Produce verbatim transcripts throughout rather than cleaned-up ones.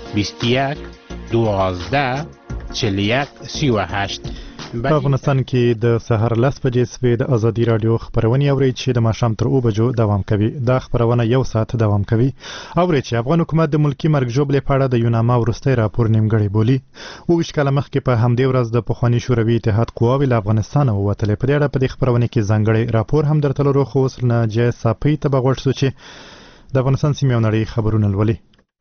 بیست و یک دوازده چهل و یک سی و هشت. په افغانستان کې د سهار لس بجې سوې د ازادي رادیو خبرونه اوري چې د ماښام تر اوه بجو دوام کوي. دا خبرونه یو ساعت دوام کوي. اوري چې افغان حکومت د ملکی مرګ ژوبلې په اړه د یوناما وروستي راپور نیمګړی بولي. اووه کاله مخکې په همدې ورځ د پخواني شوروي اتحاد قواوې له افغانستانه ووتلې. په دې اړه په دې خبرونه کې ځانګړی راپور هم درته لرو، خو اوس نه جې صافي ته به غوښتو چې د افغانستان سیمې او نړۍ خبرونه لولي.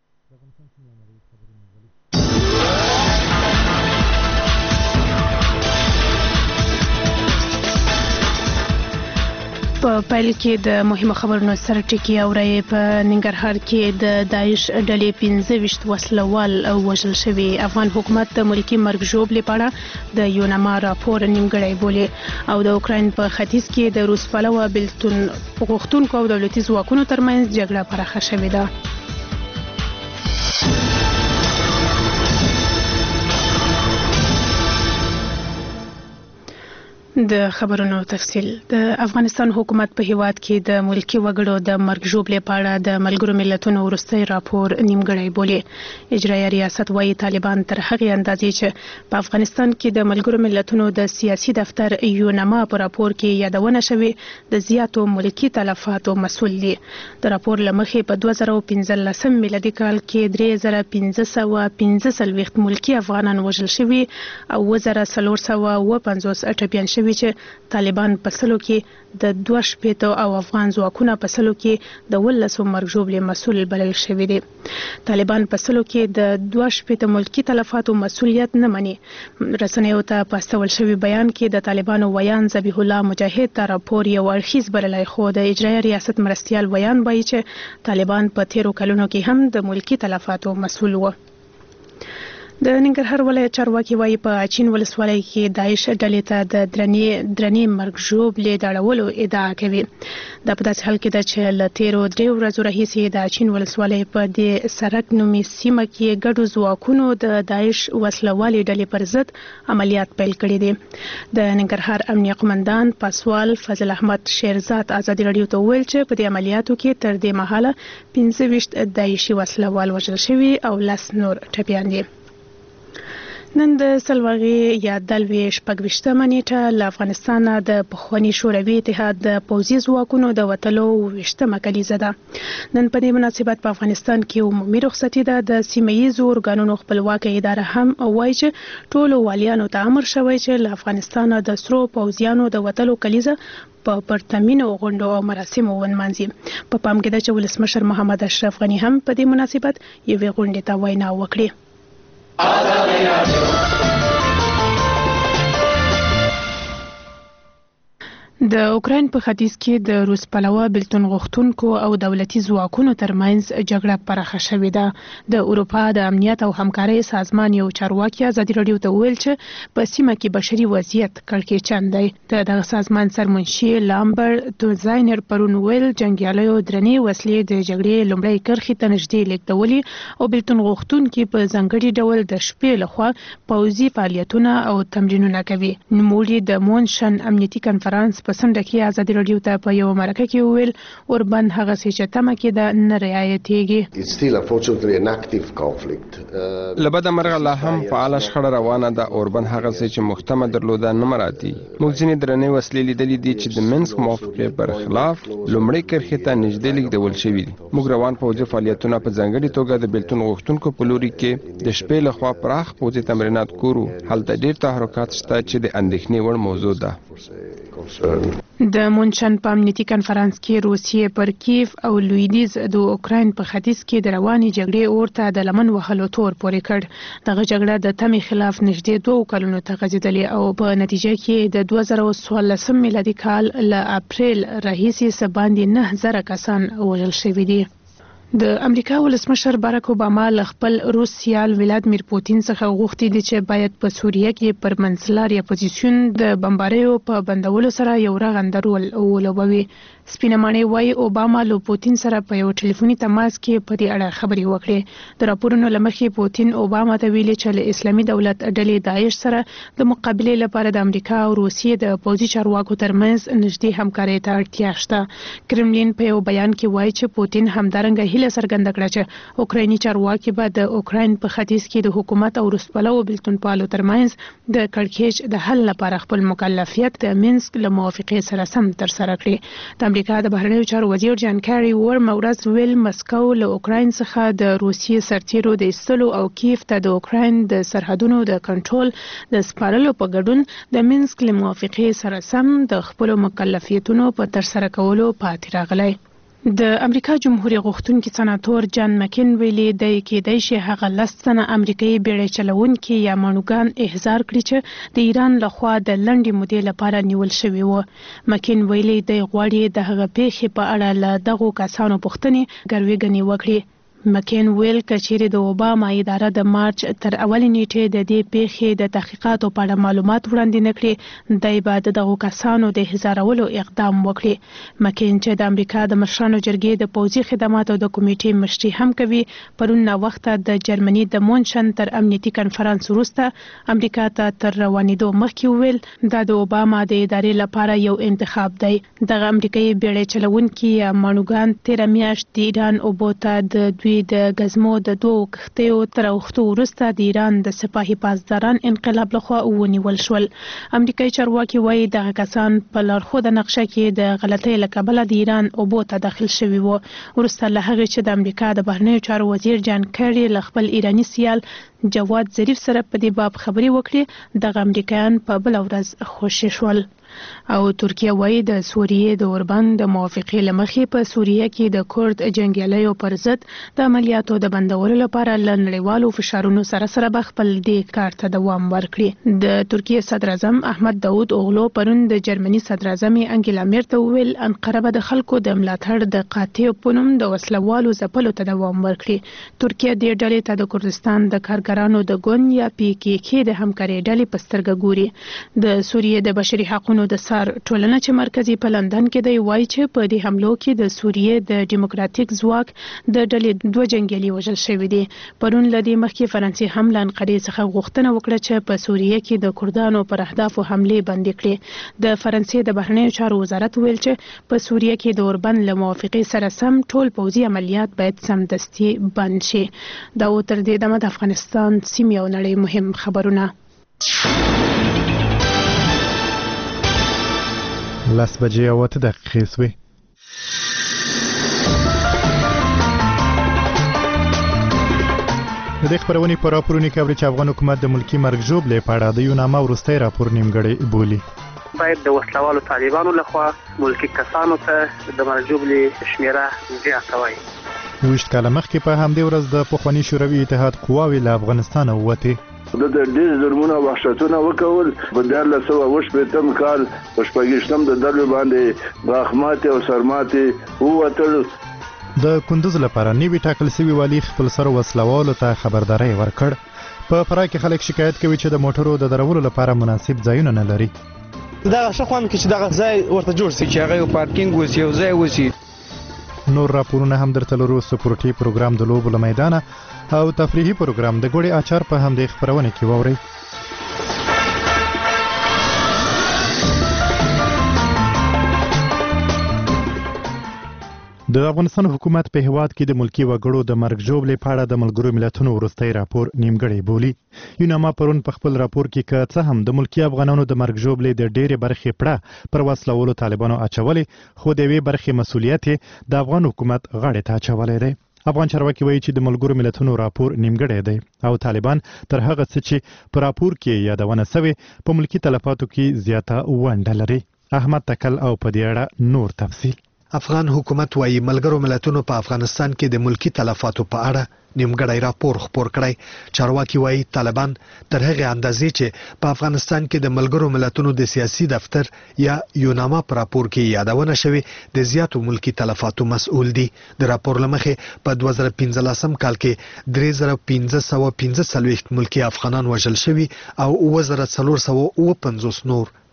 په پیل کې د مهمو خبرونو سره ټکی اوري. په ننګرهار کې د داعش ډلې پنځه ویشت وسلوال وژل شوي. افغان حکومت د ملکی مرګ ژوبلې په اړه د یوناما راپور نیمګړی بولي. او د اوکراین په ختیځ کې د روس پلوه بېلتون غوښتونکو او دولتي ځواکونو ترمنځ جګړه پراخه شوې ده. د خبرونو تفصیل. د افغانستان حکومت په هیواد کې د ملکی وګړو د مرګ ژوبلې په اړه د ملګرو ملتونو وروستي راپور نیمګړی بولي. اجرایه ریاست وايي طالبان تر هغې اندازې چې په افغانستان کې د ملګرو ملتونو د سیاسي دفتر یوناما په راپور کې یادونه شوې د زیاتو ملکی تلفاتو مسؤل دي. د راپور له مخې په دوه زره پنځلسم میلادي کال کې درې زره پنځه سوه پنځه څلوېښت ملکی افغانان وژل شوي او اووه زره څلور سوه اووه پنځوس ټپیان شوي چې طالبان په سلو کې د دوه شپېتو او افغان ځواکونه په سلو کې د ولسو مرګ ژوبلې مسؤل بلل شوي دي. طالبان په سلو کې د دوه شپېتو ملکی تلفاتو مسؤلیت نه مني. رسنیو ته په استول شوي بیان کې د طالبانو ویان ذبیح الله مجاهد ته راپور یو اړخیز بللی، خو د اجرایه ریاست مرستیال ویان وایي چې طالبان په تیرو کلونو کې هم د ملکی تلفاتو مسؤل و. د ننګرهار ولایت چارواکي وایي په اچین ولسوالۍ کې داعش ډلې ته د درنې درنې مرګ ژوبلې د اړولو ادعا کوي. دا په داسې حال کې ده چې له تیرو درې ورځو راهیسې د اچین ولسوالۍ په دې سرک نومي سیمه کې ګډو ځواکونو د داعش وسلوالې ډلې پر ضد عملیات پیل کړي دي. د ننګرهار امنیه قمندان پاسوال فضل احمد شیرزاد ازادي راډیو ته وویل چې په دې عملیاتو کې تر دې مهاله پنځه ویشت داعشي وسلوال وژل شوي او لس نور ټپیان دي. نن د سلواغې یا دلوي شپږ ویشتمه نیټه له افغانستانه د پخواني شوروي اتحاد د پوځي ځواکونو د وتلو ویشتمه کلیزه ده. نن په دې مناسبت په افغانستان کې عمومي رخصتي ده. د سیمه ییزو ارګانونو خپلواکه اداره هم وایي چې ټولو والیانو ته امر شوی چې له افغانستانه د سرو پوځیانو د وتلو کلیزه په پرتمینو غونډو او مراسمو ونمانځي. په پام کې ده چې ولسمشر محمد اشرف غني هم په دې مناسبت یوې غونډې ته وینا وکړي. د اوکراین په ختیځ کې د روس پلوه بېلتون غوښتونکو او دولتي ځواکونو ترمنځ جګړه پراخه شوې ده. د اروپا د امنیت او همکارۍ سازمان یو چارواکي ازادي راډیو ته وویل چې په سیمه کې بشري وضعیت کړکېچن دی. د دغه سازمان سرمنشي لامبر توزاینر پرون ویل جنګیالیو درنې وسلې د جګړې لومړۍ کرښې ته نږدې لیږدولي او بېلتون غوښتونکي په ځانګړي ډول د شپې لخوا پوځي فعالیتونه او تمرینونه کوي. نوموړي د مونشن امنیتي کنفرانس په سنډه کې ازادي راډیو ته په یو مرکه کې وویل اوربن هغه څه چې تمه کې ده نه رعایتېږي. له بده مرغه لا هم فعاله شخړه روانه ده. اوربن هغه څه چې محتمه درلوده نه مراتي. موږ ځینې درنې وسلې لیدلې دي چې د منسک موافقې پر خلاف لومړۍ کرښې ته نږدې لیږدول شوي دي. موږ روان پوځي فعالیتونه په ځانګړي توګه د بېلتون غوښتونکو په لوري کې د شپې لخوا پراخ پوځي تمرینات ګورو. هلته ډېر تحرکات شته چې د اندېښنې وړ موضوع ده. د مونشن په امنیتي کنفرانس کې روسیې پر کیف او لویدیز د اوکراین په ختیځ کې د روانې جګړې اور ته د لمن وهلو تور پورې کړ. دغه جګړه د تمې خلاف نږدې دوه کلونو ته غځېدلې او په نتیجه کې د دوه زره څوارلسم میلادي کال له اپریل راهیسې څه باندې نه زره کسان وژل شوي دي. د امریکا ولسمشر باراک اوباما له خپل روس سیال ولادیمیر پوتین څخه غوښتي دي چې باید په سوریه کې پر منځلاري اپوزیسیون د بمباریو په بندولو سره یو رغنده رول ولوبوي. سپینمانه وای اوباما له پوتین سره په یو ټلیفوني تماس کې په دې اړه خبرې وکړې. د راپورونو لمخې پوتین اوباما ته ویلي چې له اسلامي دولت ډلې داعش سره د مقابلې لپاره د امریکا او روسیې د پوځي چارواکو ترمنځ نږدې همکارۍ ته اړتیا شته. کرملین په یو بیان کې وایي چې پوتین همدارنګه هیله څرګنده کړه چې اوکرایني چارواکي به د اوکراین په ختیځ کې د حکومت او روسپلو بلتونپالو ترمنځ د کړکېچ د حل لپاره خپل مکلفیت د مینسک له موافقې سره سم ترسره کړي. د امریکا د بهرنیو چارو وزیر جان کاری ورم ورځ ویل مسکو له اوکراین څخه د روسیې سرتیرو د ایستلو او کیف ته د اوکراین د سرحدونو د کنټرول د سپارلو په ګډون د مینسک له موافقې سره سم د خپل مکلفیتونو په ترسره کولو پاتې راغلی. د امریکا جمهوریت غوښتونکي سناتور جان مکین ویلي دی کېدای شي هغه لس تنه امریکایي بیړۍ چلوونکي یا ماڼوګان احضار کړي چې د ایران لخوا د لنډې مودې لپاره نیول شوي وو. مکین ویلي دی غواړي د هغه پیښې په اړه له دغو کسانو پوښتنې ګروېږنې وکړي. مکین ویل کچېرې د اوباما اداره د مارچ تر اولې نیټې د دې پیښې د تحقیقاتو په اړه معلومات وړاندې نه کړي دی به د دغو کسانو د احضارولو اقدام وکړي. مکین چې د امریکا د مشرانو جرګې د پوځي خدماتو د کمیټې مشري هم کوي پرون ناوخته د جرمني د مونشن تر امنیتي کنفرانس وروسته امریکا ته تر روانېدو مخکې ویل دا د اوباما د ادارې لپاره یو انتخاب دی. دغه امریکایي بیړۍ چلوونکي یا ماڼوګان تېره میاشت د ایران اوبو ته د د غزمو د دوه کښتیو تر وختو وروسته د ایران د سپاهي پاسداران انقلاب لخوا ونیول شول. امریکایي چارواکي وایي دغه کسان په لارښوده نقشه کې د غلطۍ له کبله د ایران اوبو ته داخل شوي وو. وروسته له هغې چې د امریکا د بهرنیو چارو وزیر جان کری له خپل ایراني سیال جواد ظریف سره په دې باب خبرې وکړې دغه امریکایان په بله ورځ خوشي شول. او ترکیه وایي د سوریې د اوربند د موافقې له مخې په سوریه کې د کورد جنګیالیو پر ضد د عملیاتو د بندولو لپاره له نړیوالو فشارونو سره سره به خپل دې کار ته دوام ورکړي. د ترکیه صدر اعظم احمد داود اوغلو پرون د جرمني صدر اعظم انګیلا میرکل ویل انقره به د خلکو د ملاتړ د قاطع په نوم د وسلوالو ځپلو ته دوام ورکړي. ترکیه دې ډلې ته د کردستان د کارګرانو د ګوند یا پی کې کې د همکارۍ ډلې په سترګه ګوري. د سوریې د بشري حقوقو د سر ټولنه چې مرکزی په لندن کې دی وایي چې په دې حملو کې د سوریې د ډیموکراتیک ځواک د ډلې دوه جنګیالي وژل شوي دي. پرون له دې مخکې فرانسې هم له انقرې څخه غوښتنه وکړه چې په سوریې کې د کردانو پر اهدافو حملې بندې کړي. د فرانسې د بهرنیو چارو وزارت ویل چې په سوریې کې د اوربند له موافقې سره سم ټول پوځي عملیات باید سمدستي بند شي. دا و تر دې دمه د افغانستان سیمې او نړۍ مهم خبرونه. لس بجې او اته دقیقې سوې. د دې خبرونې په راپورونو کې اوري چې افغان حکومت د ملکی مرګ ژوبلې په اړه د یوناما وروستی راپور نیمګړی بولي. باید د وسلوالو طالبانو لخوا ملکی کسانو ته د مرګ ژوبلې شمیره زیاته وای. ویشت کاله مخکې په همدې ورځ د پخواني شوروي اتحاد قواوې له افغانستانه ووتې. د ډېر ظلمونه او وحشتونه وکول. په دیارلس سوه اووه شپېتم کال په شپږویشتم د ډلو باندې غاښماتې او سرماتې ووتل. د کندوز لپاره نوي ټاکل سوي والي خپل سر وسلوالو ته خبرداری ورکړ. په فراه کې خلک شکایت کوي چې د موټرو د درولو لپاره مناسب ځایونه نه لري. دغه ښه خوند کې چې دغه ځای ورته جوړ شي چې هغه یو پارکینګ وسی او ځای وسی. نور راپورونه هم درته لرو. سپورټي پروګرام د لوبو له میدانه او تفریحي پروګرام د ګوړې اچار په همدې خبرونه کې واورئ. د افغانستان حکومت په هیواد کې د ملکی وګړو د مرګ ژوبلې په اړه د ملګرو ملتونو وروستی راپور نیمګړی بولي. یوناما پرون په خپل راپور کې که څه هم د ملکی افغانانو د مرګ ژوبلې د ډېرې برخې پړه پر وسلولو طالبانو اچولې، خو د یوې برخې مسؤلیت د افغان حکومت غاړې ته اچولی دی. افغان چارواکي وایي چې د ملګرو ملتونو راپور نیمګړی دی او طالبان تر هغه څه چې په راپور کې یادونه سوې په ملکی تلفاتو کې زیاته ونډه لري. احمد تکل او په دې اړه نور تفصیل. افغان حکومت وايي ملګرو ملتونو په افغانستان کې د ملکی تلفاتو په اړه نیمګړی راپور خپور کړی. چارواکي وايي طالبان تر هغه اندازې چې په افغانستان کې د ملګرو ملتونو د سیاسي دفتر یا یوناما پر راپور کې یادونه شوی د زیاتو ملکی تلفاتو مسؤل دي. د راپور لمخې په دوه زره پنځلسم کال کې درې زره پنځه سوه پنځه څلوېښت ملکی افغانان وژل شوي او اووه زره څلور سوه اووه پنځوس نور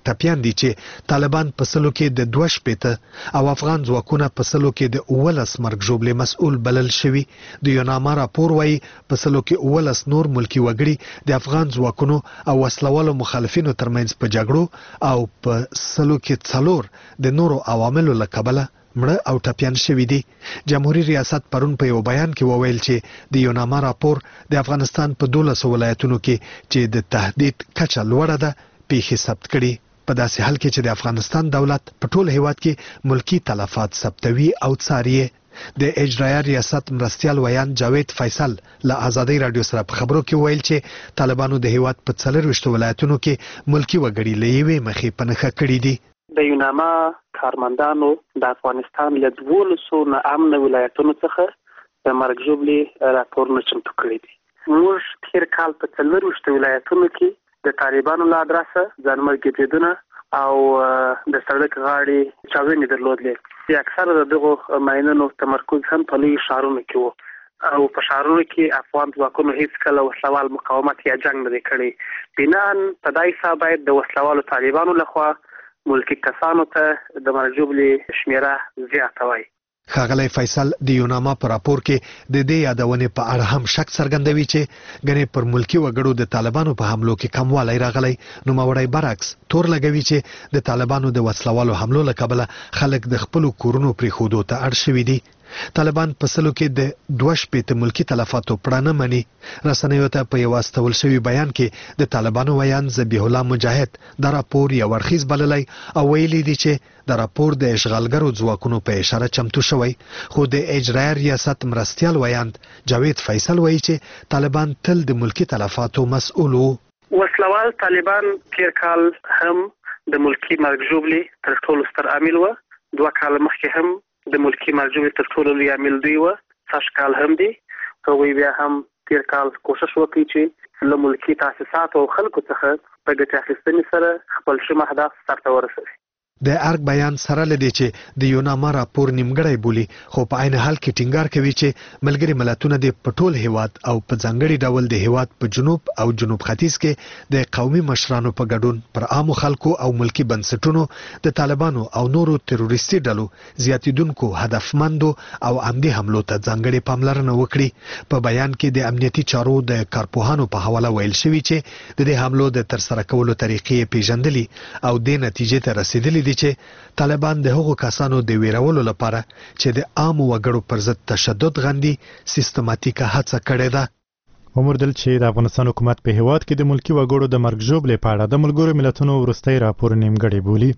ټپيان دي چې طالبان په سلو کې د دوه شپېته او افغان ځواکونه په سلو کې د اولس مرګ ژوبلې مسؤل بلل شوي. د یوناما راپور وايي په سلو کې اولس نور ملکی وګړي د افغان ځواکونو او وسلوالو مخالفینو ترمنځ په جګړو او په سلو کې څلور د نورو عواملو له کبله مړه او ټپيان شوي دي. جمهوریت ریاست پرون په یو بیان کې وویل چې د یوناما راپور د افغانستان په دولس ولایتونو کې چې د تهدید کچه لوړه ده پیښې ثبت کړي. په داسې حال کې چې د افغانستان دولت په ټول هیواد کې ملکی تلفات ثبتوي او څاري. د اجرایه ریاست مرستیال ویان جاوید فیصل له آزادۍ رادیو سره په خبرو کې ویل چې طالبانو د هیواد په څلرويشت ولایتونو کې ملکی وګړي له یوې مخې په نښه کړي دي. د یوناما کارمندانو د افغانستان له دولسو نه امن ولایتونو څخه د مرګ ژوبلې راپورونه چمتو کړي دي. موږ تیر کال په څلرويشت ولایتونو کې د طالبانو له ادرسه ځانمرګي او د سړک غاړې چاودنې درلودلې. اکثره د دغو ماینونو تمرکز هم په لوی ښارونو کې و او په ښارونو کې افغان ځواکونو هیڅ کله وسلوال مقاومت یا جنګ نه دی کړی. بناً په دای حساب باید د وسلوالو طالبانو لخوا ملکی کسانو ته د مرګ ژوبلې شمیره زیاته وای. ښاغلی فیصل د یوناما په راپور کې د دې یادونې په اړه هم شک څرګندوي چې ګنې پر ملکی وګړو د طالبانو په حملو کې کموالی راغلی. نوموړی برعکس تور لګوي چې د طالبانو د وسلوالو حملو له کبله خلک د خپلو کورونو پرېښودو ته اړ شوي دي. طالبان په سلو کې د دوه شپېته ملکی تلفاتو پړه نه مني. رسنیو ته په یو استول شوي بیان کې د طالبانو ویان ذبیح الله مجاهد دا راپور یو اړخیز بللی او ویلي دي چې دا راپور د اشغالګرو ځواکونو په اشاره چمتو شوی. خو د اجرایه ریاست مرستیال ویان جاوید فیصل وایي چې طالبان تل د ملکی تلفاتو مسؤل وو. وسلوال طالبان تیر کال هم د ملکی مرګ ژوبلې تر ټولو ستر عامل و. دوه کال مخکې هم د ملکی مرګ ژوبلې تر ټولو لوی عامل دوی و. سږ کال هم دی. هغوی بیا هم تیر کال کوشش وکړي چې له ملکی تاسیساتو او خلکو څخه په ګټې اخیستنې سره خپل شوم اهداف سرته ورسوي. د ارګ بیان سره لدی چې د یوناما راپور نیمګړی بولی خو په عین حال کې ټینګار کوي چې ملګری ملتونه د پټول هیواد او په ځانګړي ډول د هیواد په جنوب او جنوب ختیځ کې د قومي مشرانو په ګډون پر عامو خلکو او ملکی بنسټونو د طالبانو او نورو تروریستي ډلو زیاتیدونکو هدفمندو او عمدي حملو ته ځانګړي پاملرنه وکړي. په بیان کې د امنیتي چارو د کارپوهانو په حواله ویل شوی چې د دې حملو د ترسره کولو طریقې پیژندلي او د نتیجې ته رسیدلي دي چې طالبان د هغو کسانو د ویرولو لپاره چې د عامو وګړو پر ضد تشدد غندي سیستماتیکه هڅه کړې ده. عمر دل چې د افغانستان حکومت په هیواد کې د ملکی وګړو د مرګ ژوبلې په اړه د ملګرو ملتونو وروستی راپور نیمګړی بولي.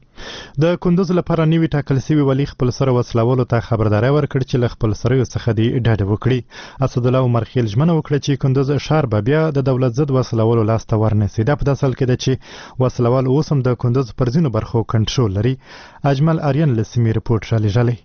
د کندوز لپاره نوي ټاکل شوي والي خپل سره وسلوالو ته خبرداری ورکړ چې له خپل سرو څخه دې ډډه وکړي. اسدالله عمر خیل ژمنه وکړه چې کندوز ښار به بیا د دولت ضد وسلوالو لاس ته ورنسي. دا په داسې حال کې ده چې وسلوال اوس هم د کندوز پر ځینو برخو کنټرول لري. اجمل آریان له سیمې رپورټ رالیږلی.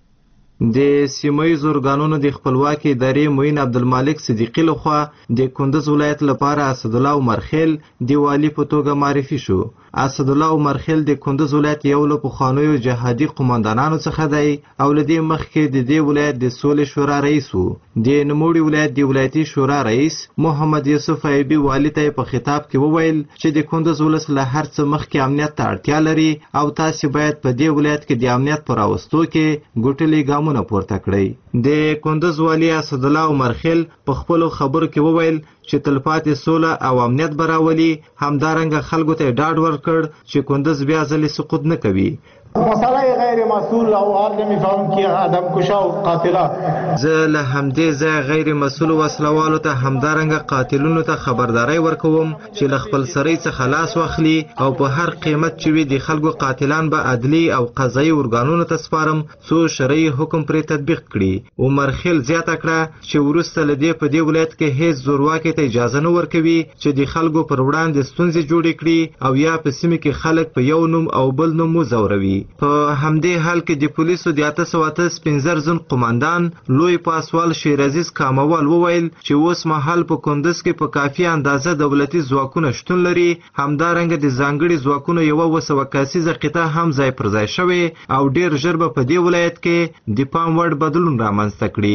د سیمایي ارګانونو د خپلواکي ادارې معین عبدالمالک صدیقی لخوا د کندوز ولایت لپاره اسدالله عمر خیل د والي په توګه معرفي شو. اسدالله عمر خیل د کندوز ولایت یو له پخوانیو جهادي قوماندانانو څخه دی او له دې مخکې د دې ولایت د سولې شورا رئیس و. د نوموړي ولایت د ولایتي شورا رئیس محمد یوسف ایبي والي ته په خطاب کې وویل چې د کندوز ولس له هر څه مخکې امنیت ته اړتیا لري او تاسو باید په دې ولایت کې د امنیت پر راوستو کې ګوټلي ګامونه پورته کړئ. د کندوز والي اسدالله عمر خیل په خپلو خبرو کې وویل چې تلپاتې سوله او امنیت براولي. همدارنګه خلکو ته ډاډ ورکړ چې کندوز بیا ځلې سقوط نه کوي. مسئله غیر مسئول او هر نمیفهم که آدم کشا و قاتله زه له همدې ځای غیر مسئول وسلوالو ته همدارنګه قاتلونو ته خبرداری ورکوم چې له خپل سرۍ څخه لاس واخلي او په هر قیمت چې وي د خلکو قاتلان به عدلي او قضایي ارګانونو ته سپارم څو شرعي حکم پرې تطبیق کړي. عمر خیل زیاته کړه چې وروسته له دې په دې ولایت کې هیڅ زورواکي ته اجازه نه ورکوي چې د خلکو پر وړاندې ستونزې جوړې کړي او یا په سیمه کې خلک په یو نوم او بل نوم وځوروي. په همدې حال کې د پولیسو د اته سوه اته پنځه زن قوماندان لوی پاسوال شیرعزیز کاموال وویل چې اوس مهال په کندوز کې په کافي اندازه دولتي ځواکونه شتون لري. همدارنګه د ځانګړي ځواکونو یوه اووه سوه کسیزه قطعه هم ځای پر ځای شوې او ډېر ژر به په دې ولایت کې د پام وړ بدلون رامنځته کړي.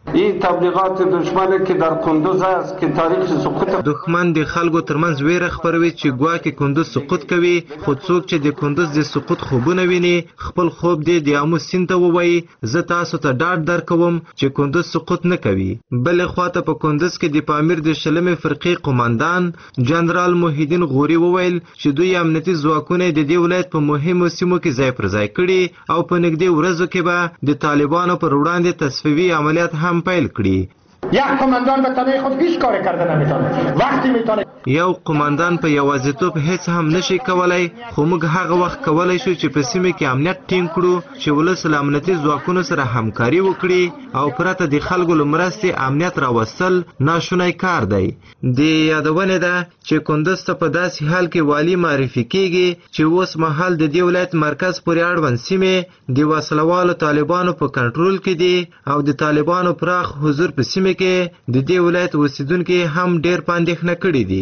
این تبلیغات دشمن که در کندوز است که تاریخ سقوط دښمن د خلکو ترمنځ ویره خپروي چې ګواکې کندوز سقوط کوي، خو څوک چې د کندوز د سقوط خوبونه ویني خپل خوب دی د آمو سیند ته ووایي زه تاسو ته ډاډ درکوم چې کندوز سقوط نه کوي. بلې خواته په کندوز کې د پامیر د شلمې فرقې قوماندان جنرال محیدین غوري وویل چې دوی امنیتي ځواکونه د دې ولایت په مهمو سیمو کې ځای پر ځای کړي او په نږدې ورځو کې به د طالبانو پر وړاندې تصفیوي عملیات هم پیل کړي. یک قماندان به تنهایی خود هیچ کاری کرده نمیتونه. وقتی میتونه یو قماندان په یوازیتوب هیڅ هم نشي کولای، خو موږ هغه وخت کولای شو چې په سیمه کې امنیت ټینګ کړو چې ولس له امنیتي ځواکونو سره همکاري وکړي او پرته د خلکو له مرستې امنیت راوستل ناشونی کار دی. د یادونه ده چې کندوز ته په داسې حال کې والی معرفي کیږي چې اوس مهال د دې ولایت مرکز پورې اړوند سیمې د وسلوالو طالبانو په کنټرول کې دي او د طالبانو پراخ حضور په سیمه کې د دې ولایت اوسیدونکي هم ډېر په اندېښنه کړي دي.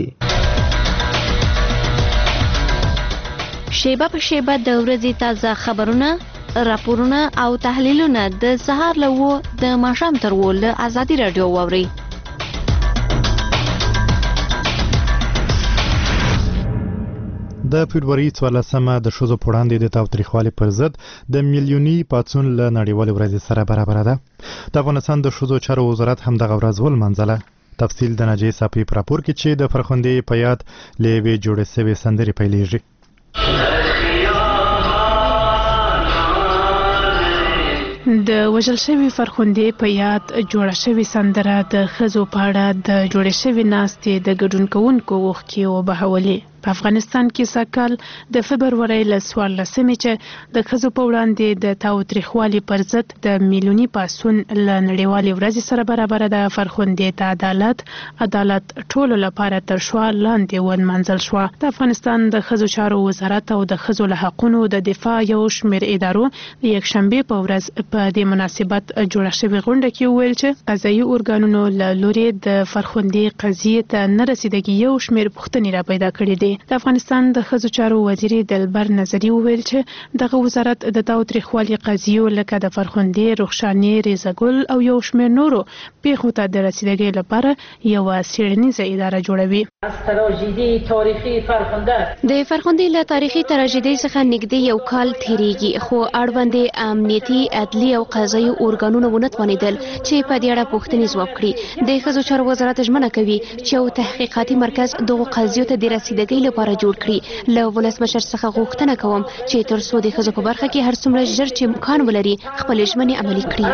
شیبه په شیبه د ورځې تازه خبرونه، راپورونه او تحلیلونه د سهار له اوو د ماښام تر اوو له ازادي راډیو واورئ. د فبرवरी څوارلسمه د ښځو په وړاندې د تاوتریخوالي پر ضد د میلیوني پاڅون له نړیوالې ورځې سره برابره ده. د افغانستان د ښځو چارو وزارت هم دغه ورځ ولمانځله. تفصیل د ناجیې صافي په راپور کې چې د فرخندې په یاد له یوې جوړې سوې سندرې پیلېږي. د وژل شوي فرخندې په یاد جوړه شوې سندره د ښځو په اړه د جوړې شوې ناستې د ګډون کوونکو اوښکې وبهولې. په افغانستان کې سږکال د فبرवरी له څوارلسمې چې د ښځو په وړاندې د تاوتریخوالي پر ضد د میلیوني پاڅون له نړیوالې ورځې سره برابره ده. فرخندې ته عدالت عدالت ټولو لپاره تر شعار لاندې ونمانځل شوه. د افغانستان د ښځو چارو وزارت او د ښځو له حقونو د دفاع یو شمېر ادارو د یکشنبې په ورځ په دې مناسبت جوړه شوې غونډه کې وویل چې قضایي ارګانونو له لورې د فرخندې قضیې ته نه رسیدګي یو شمېر پوښتنې را پیدا کړي دي. د افغانستان د ښځو چارو وزیر دلبر نظري وویل چې دغه وزارت د تاوتریخوالي قضیو لکه د فرخندې، رخشانې، ریزګل او یو شمېر نورو پیښو ته د رسیدګۍ لپاره یوه څېړنیزه اداره جوړوي. د فرخندې له تاریخي تراژیدۍ څخه نږدې یو کال تیریږي، خو اړوندې امنیتي، عدلي او قضایي ارګانونه ونه توانېدل چې په دې اړه پوښتنې ځواب کړي. د ښځو چارو وزارت ژمنه کوي چې یو تحقیقاتي مرکز دغو قضیو ته د رسیدګۍ لپاره جوړ کړي. له ولسمشر څخه غوښتنه کوم چې تر څو د ښځو په برخه کې هر څومره ژر چې امکان ولري خپلې ژمنې عملي کړي.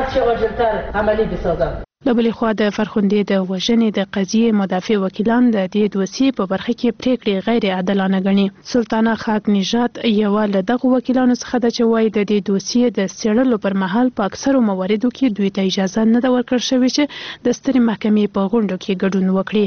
له بلې خوا د فرخندې د وژنې د قضیې مدافع وکیلان د دې دوسیې په برخه کې پریکړې غیر عادلانه ګڼي. سلطانه خاک نژاد یوه له دغو وکیلانو څخه ده چې وایي د دې دوسیې د څېړلو پر مهال په اکثرو مواردو کې دوی ته اجازه نه ده ورکړل شوې چې د سترې محکمې په غونډو کې ګډون وکړي.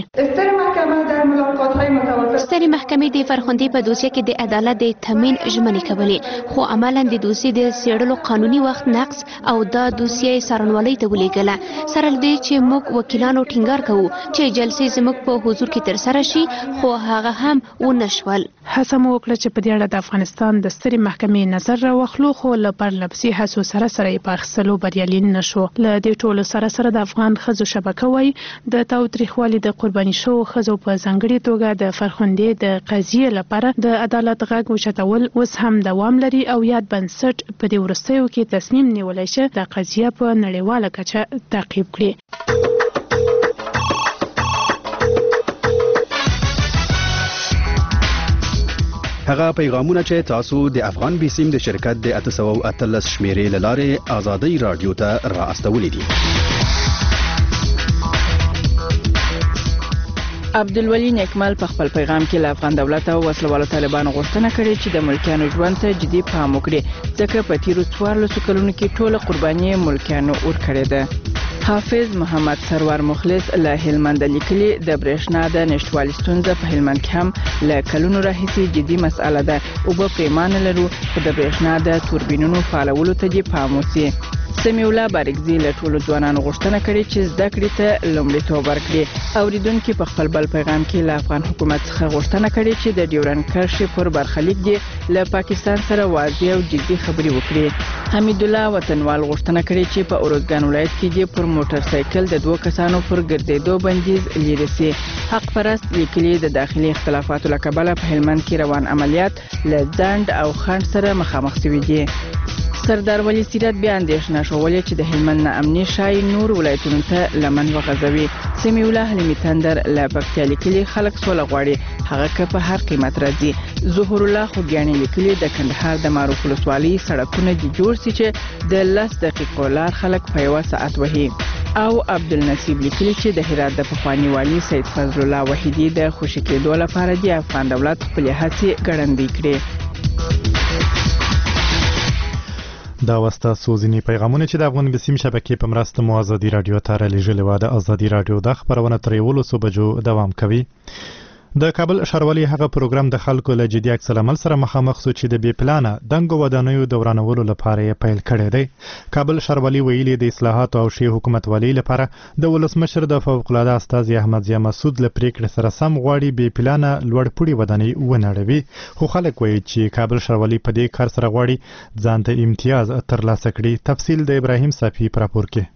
سترې محکمې د فرخندې په دوسیه کې د عدالت د تامین ژمنې کولې، خو عملاً د دوسیې د څېړلو قانوني وخت نقص او دا دوسیه څارنوالۍ ته ولېږله. سره له دې چې موږ وکیلانو ټینګار کوو چې جلسې زموږ په حضور کې ترسره شي، خو هغه هم ونه شول. هڅه مو وکړه چې په دې اړه د افغانستان د سترې محکمې نظر راواخلو، خو له پرلپسې هڅو سره سره یې په اخیستلو بریالي نه شو. له دې ټولو سره سره د افغان ښځو شبکه وایي د تاوتریخوالي د قرباني شوو ښځو په ځانګړې توګه د فرخندې د قضیې لپاره د عدالت غږ اوچتول اوس هم دوام لري او یاد بنسټ په دې وروستیو کې تصمیم نیولی چې د قضیه په نړیواله کچه تعقیب کړي. هغه پیغامونه چې تاسو د افغان بیسیم د شرکت د اته سوه او اتلس شمیرې له لارې ازادۍ راډیو ته را استولي دي. عبدالولي نیکمل په خپل پیغام کې له افغان دولت او وسلوالو طالبانو غوښتنه کړې چې د ملکیانو ژوند ته جدي پام وکړي، ځکه په تیرو څوارلسو کلونو کې ټوله قرباني ملکیانو ورکړې ده. حافظ محمد سرور مخلص له هلمند لیکلي د برېښنا د نشتوالي ستونزه په هلمند کې هم له کلونو راهیسې جدي مسأله ده. اوبه پرېمانه لرو، خو د برېښنا د توربینونو فعالولو ته دې پام وشي. سمیع الله بارکزي له ټولو ځوانانو غوښتنه کړې چې زده کړې ته لومړیتوب ورکړي. اوریدونکو په خپل بل پیغام کې له افغان حکومت څخه غوښتنه کړې چې د ډیورنډ کرښې پر برخلیک دې له پاکستان سره واضح او جدي خبرې وکړي. حمید الله وطنوال غوښتنه کړې چې په اروزګان ولایت کې دې پر موټر سایکل د دوه کسانو پر ګرځېدو بندیز لري سي. حق پرست لیکلي د داخلي اختلافاتو له کبله په هلمند کې روان عملیات له ځند او خنډ سره مخامخ شوي دي. سردار ولی سیرت بیا اندېښنه شولې چې د هلمند نه امني شای نور ولایتونو ته لمن وغځوي. سمیع الله حلیمي تندر له پکتیا لیکلي خلک سوله غواړي هغه که په هر قیمت راځي. ظهور الله خوږیاڼي لیکلي د کندهار د معروف ولسوالۍ سړکونه دي جوړ سي چې د لس دقیقو لار خلک په یوه ساعت وهي. او عبدالنصیب لیکلي چې د هرات د پخواني والي سید فضل الله وحیدي د خوشي کېدو لپاره د افغان دولت خپلې هڅې ګړندۍ کړې. دا واسطه سوزنی پیغامونه چې د افغان بسیم شبکې په مرسته مو ازادي رادیو ته رالیږلې و. د ازادي رادیو د خبرونه تر یولسو بجو دوام کوي. د کابل ښاروالۍ هغه پروګرام د خلکو له جدي عکس العمل سره مخامخ شو چې د بې پلانه دنګو ودانیو د ورانولو لپاره یې پیل کړی دی. کابل ښاروالۍ ویلي د اصلاحاتو او ښې حکومتولۍ لپاره د ولسمشر د فوق العاده استازي احمد ضیا مسعود له پریکړې سره سم غواړي بې پلانه لوړ پوړي ودانۍ ونړوي. خو خلک وایي چې کابل ښاروالۍ په دې کار سره غواړي ځان ته امتیاز ترلاسه کړي. تفصیل د ابراهیم صافي په راپور کې.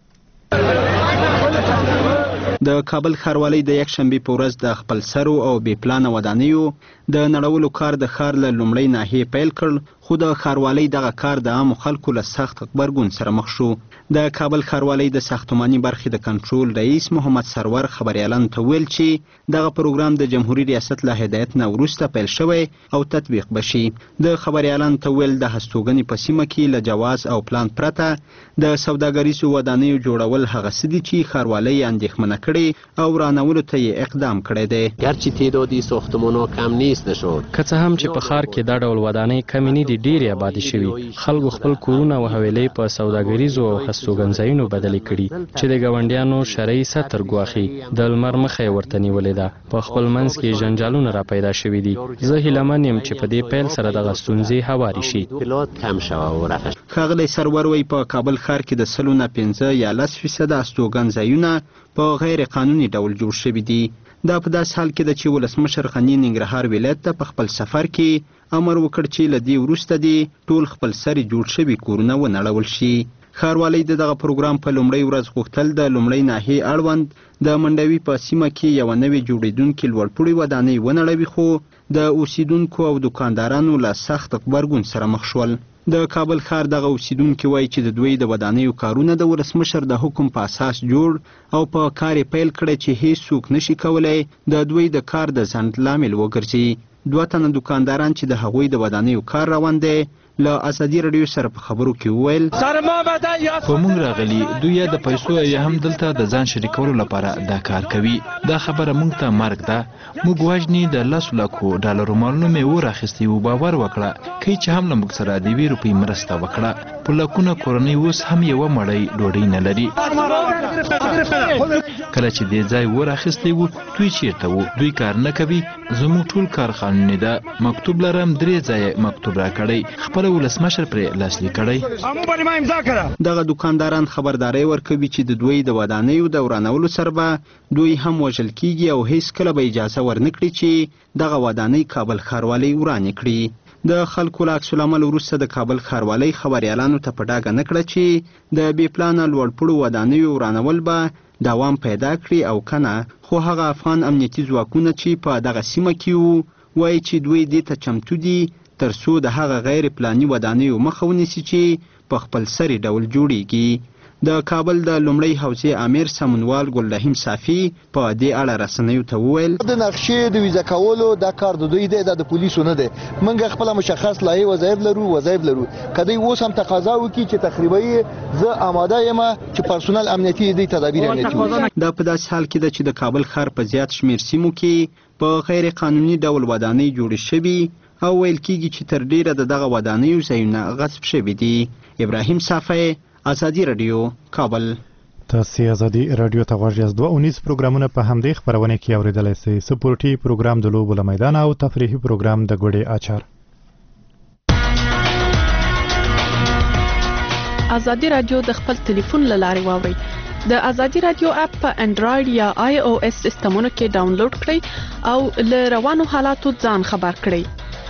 د کابل ښاروالۍ د یک شنبې په ورځ د خپل سرو او بې پلانه ودانیو د نړولو کار د ښار له لومړۍ ناحیې پیل کړ، خو د ښاروالۍ دغه کار د عامو خلکو له سخت غبرګون سره مخ شو. د کابل ښاروالۍ د ساختماني برخې د کنټرول رئیس محمد سرور خبریالانو ته ویل چې دغه پروګرام د جمهوریت ریاست له هدایت نه وروسته پیل شوی او تطبیق بشي. د خبریالانو ته ویل د هستوګنې په سیمه کې له جواز او پلان پرته د سوداګریزو ودانیو جوړول هغه څه دي چې ښاروالۍ اندېښمنه کړي او رانولو ته یې اقدام کړی دی. گرچه تعدادی ساختمان‌ها کم نیست نشد، که څه هم چې په ښار کې دا ډول ودانۍ کمې نه دي، ډېرې آبادې شوي. خلکو خپل کورونه او حویلۍ په سوداګریزو او هستوګنځایونو بدلې کړي چې د ګاونډیانو شرعي سطر ګواښي. د لمر مخه یې ورته نیولې ده. په خپل منځ کې جنجالونه را پیدا شوي دي. زه هیلهمن یم چې په دې پیل سره دغه ستونزې هوارې شي. ښاغلی سرور وایي په کابل ښار کې د سلو نه پنځه یا لس فیصده هستوګنځایونه په غیر قانوني ډول جوړ شوي دي. دا په داسې حال کې ده چې ولسمشر غني ننګرهار ولایت ته په خپل سفر کې امر وکړ چې له دې وروسته دې ټول خپل سري جوړ شوي کورونه ونړول شي. ښاروالۍ د دغه پروګرام په لومړۍ ورځ غوښتل د لومړۍ ناحیې اړوند د منډوي په سیمه کې یوه نوې جوړېدونکې لوړپوړې ودانۍ ونړوي، خو د اوسیدونکو او دکاندارانو له سخت غبرګون سره مخ شول. د کابل ښار دغه اوسیدونکي وایي چې د دوی د ودانیو کارونه د ولسمشر د حکم په اساس جوړ او په کار یې پیل کړی چې هیڅوک نشي کولی د دوی د کار د ځنډ لامل وګرځي. دوه تنه دکانداران چې د هغوی د ودانیو کار روان دی له ازادي راډیو سره په خبرو کې وویل په موږ راغلي دوی یا د پیسو یا هم دلته د ځان شریکولو لپاره دا کار کوي. دا خبره موږ ته مرګ ده. موږ وژنې د لسو لکو ډالرو مالونه مې ورخیستي و. باور وکړه کوي چې هم له موږ سره د یوې روپۍ مرسته وکړه. په لکونه کورنۍ اوس هم یوه مړۍ ډوډۍ نه لري. کله چې دې ځای ورخیستی و دوی چیرته و؟ دوی کار نه کوي. زموږ ټول کار قانوني ده. مکتوب لرم درې ځایه مکتوب را کړی. خپل ولسمشر پرې لاسلیک کړی. دغه دکانداران خبرداری ورکوي چې د دوی د ودانیو د ورانولو سره به دوی هم وژل کیږي او هیڅ کله به اجازه ورنکړي چې دغه ودانۍ کابل ښاروالۍ ورانې کړي. د خلکو له عکس العمل وروسته د کابل ښاروالۍ خبریالانو ته په ډاګه نه کړه چې د بې پلانه لوړپوړو ودانیو ورانول به دوام پیدا کړي او کنه. خو هغه افغان امنیتي ځواکونه چې په دغه سیمه کې وو وایي چې دوی دې ته چمتو دي تر څو د هغه غیر پلاني ودانیو مخه ونیسي چې په خپل سري ډول جوړیږي. د کابل د لومړۍ حوزې امیر سمونوال ګلرحیم صافي په دې اړه رسنیو ته وویل د نقشې د ویزه کولو دا کار د دوی دی، د پولیسو نه دی. موږ خپل مشخص لایې وظایف لرو وظایف لرو کدی اوس هم تقاضا وکړي چې تخریبي زه آماده یم چې پرسونل امنیتي دې تدابیر امنیتي دا په داسې حال کې ده چې د کابل ښار په زیات شمیر سیمو کې په غیر قانوني ډول ودانۍ جوړې شوي او ویل کېږي چې تر ډیره د دغه ودانیو ځایونه غصب شوي دي. ابراهیم صافی، ازادي راډیو، کابل. تاسو ازادي راډیو ته غواړئ دوه اونیز پروګرامونه په همدې خبرونه کې اوریدلای شئ. سپورټي پروګرام د لوبو له میدان او تفریحي پروګرام د ګوډې اچار. ازادي رادیو د خپل ټلیفون له لارې واورئ. د ازادي رادیو اپ په انډراید یا آی او اس سیستمونو کې ډاونلوډ کړئ او له روانو حالاتو ځان خبر کړئ.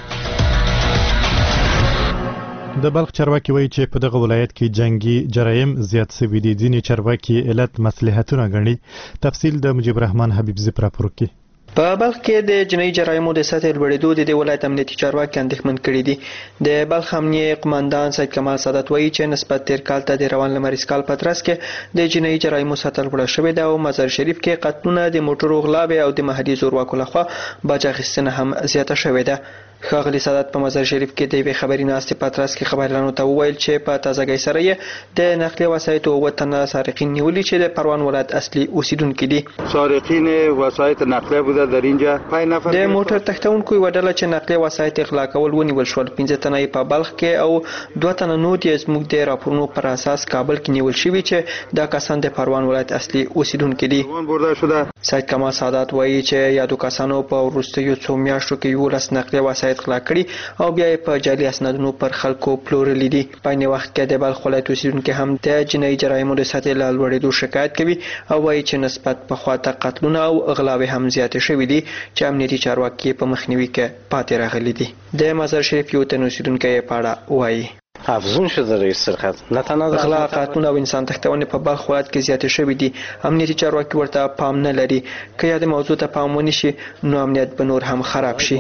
د بلخ چارواکي وایي چې په دغه ولایت کې جنگي جرایم زیات شوي دي. ځینې چارواکي علت مصلحتونه ګڼي. تفصیل د مجيب الرحمن حبیبزي پر راپور کې. په بلخ کې د جنایي جرایمو د سطحې لوړېدو د ولایت امنیتي چارواکي اندېښمن کړي دي. د بلخ امنیه قماندان سید کمال سادات وایي چې نسبت تیر کال ته د روان لمریز کال په ترڅ کې د جنایي جرایمو سطح لوړه شوې ده او مزار شریف کې قتلونه، د موټرو غلاوې او د محلي زورواکو لخوا باج اخیستنه هم زیاته شوې ده. ښاغلي سادات په مزار شریف کې د یوې خبري ناستې په ترڅ کې خبریالانو ته وویل چې په تازهګۍ سره یې د نقلیه وسایطو اووه تنه سارقین نیولي چې د پروان ولایت اصلي اوسیدونکي دي. سارقین وسایط نقلیه بوده در اینجا پنځه نفر د موټر تښتونکو یوه ډله چې نقلیه وسایط اغلا کول ونیول شول. پنځه تنه یې په بلخ کې او دوه تنه نور یې زموږ د راپورونو پر اساس کابل کې نیول شوي چې دا کسان د پروان ولایت اصلي اوسیدونکي دي. سید کمال سادات وایي چې یادو کسانو په وروستیو څو میاشتو کې یولس نقلیه وسایط غلا کړي او بیا په جعلي اسنادونو پر خلکو پلورلي دي. په عین وخت کې د بلخ ولایت اوسیدونکي هم د جنایي جرایمو د سطحې له لوړېدو شکایت کوي او وایي چې نسبت پخوا ته قتلونه او غلاوې هم زیاتې شوي دي چې امنیتي چارواکي په مخنیوي کې پاتې راغلي دي. د مزار شریف یو تن اوسیدونکی په اړه وایي افزون شده رئیس سرقت نه تنها غلا، قتلونه او انسان تښتونې په بلخ ولایت کې زیاتې شوي دي. امنیتي چارواکي ورته پام نه لري. که یاد موضوع ته پام ونشي نو امنیت به نور هم خراب شي.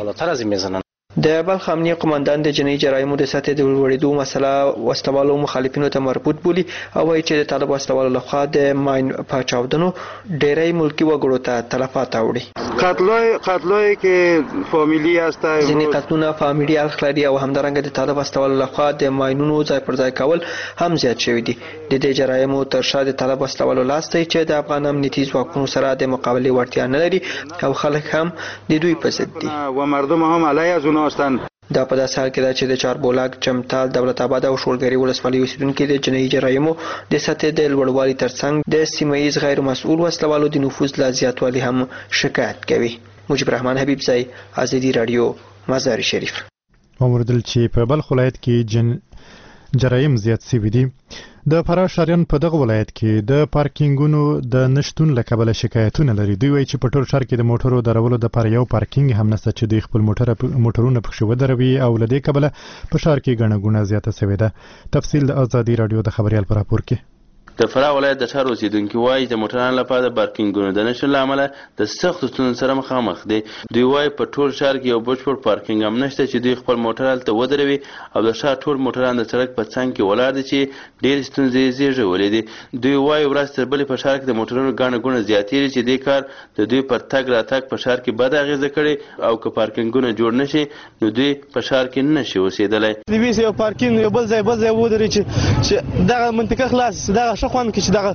د بلخ امنیه قماندان د جنایي جرایمو د سطحې د لوړېدو مسله وسلوالو مخالفینو ته مربوط بولي او وایي چې د طالب وسلوالو لخوا د ماین په چاودنو ډېری ملکي وګړو ته تلفات اوړي. قتلای قتلای که فامیلی هست، ځینې قتلونه فامیلي اړخ لري او همدارنګه د طالب وسلوالو لخوا د ماینونو ځای پر ځای کول هم زیات شوي دي. د دې جرایمو تر شا د طالب وسلوالو لاس دی چې د افغان امنیتي ځواکونو سره د مقابلې وړتیا نه لري او خلک هم د دوی په ضد دي و مردم هم علیه از اونها هستند. دا په داسې حال کې ده چې د چاربولاک، چمتال، دولت آباد او شولګرې ولسوالۍ اوسیدونکي د جنایي جرایمو د سطحې د لوړوالي ترڅنګ د سیمه ییز غیر مسؤل وسلوالو د نفوذ له زیاتوالي هم شکایت کوي. مجيب الرحمن حبیبزی، ازادي رادیو، مزار شریف. اومردل چې په بلخ ولایت کې جن جرایم زیات شوي دي. د فراه ښاریان په دغه ولایت کې د پارکینګونو د نشټون له کبله شکایتونه لري. دوی وایي چې په ټول ښار کې د موټرو درولو دپاره یو پارکینګ هم نشته چې دوی خپل موټرونه پکښې ودروي او له دې کبله په ښار کې ګڼه ګوڼه زیاته شوې ده. تفصیل د ازادي راډیو د خبریال په راپور کې. د فراه ولایت د ښار اوسیدونکي وایي د موټرانو لپاره د پارکینګونو د نشتون له امله د سختو ستونزو سره مخامخ دي. دوی وایي په ټول ښار کې یو بشپړ پارکینګ هم نشته چې دوی خپل موټر هلته ودروي او د ښار ټول موټران د سړک په څنګ کې ولاړ دي چې ډېرې ستونزې یې زېږولې دي. دوی وایي ورځ تر بلې په ښار کې د موټرونو ګڼه ګوڼه زیاتېږي چې دې کار د دوی پر تګ راتګ په ښار کې بده اغېزه کړې او که پارکینګونه جوړ نشي نو دوی په ښار کې نه شي اوسېدلی. د ویس یو پارکینګ یو بل ځای بل ځای ودرې چې دغه منطقه خلاص دغه ښه خوند کې چې دغه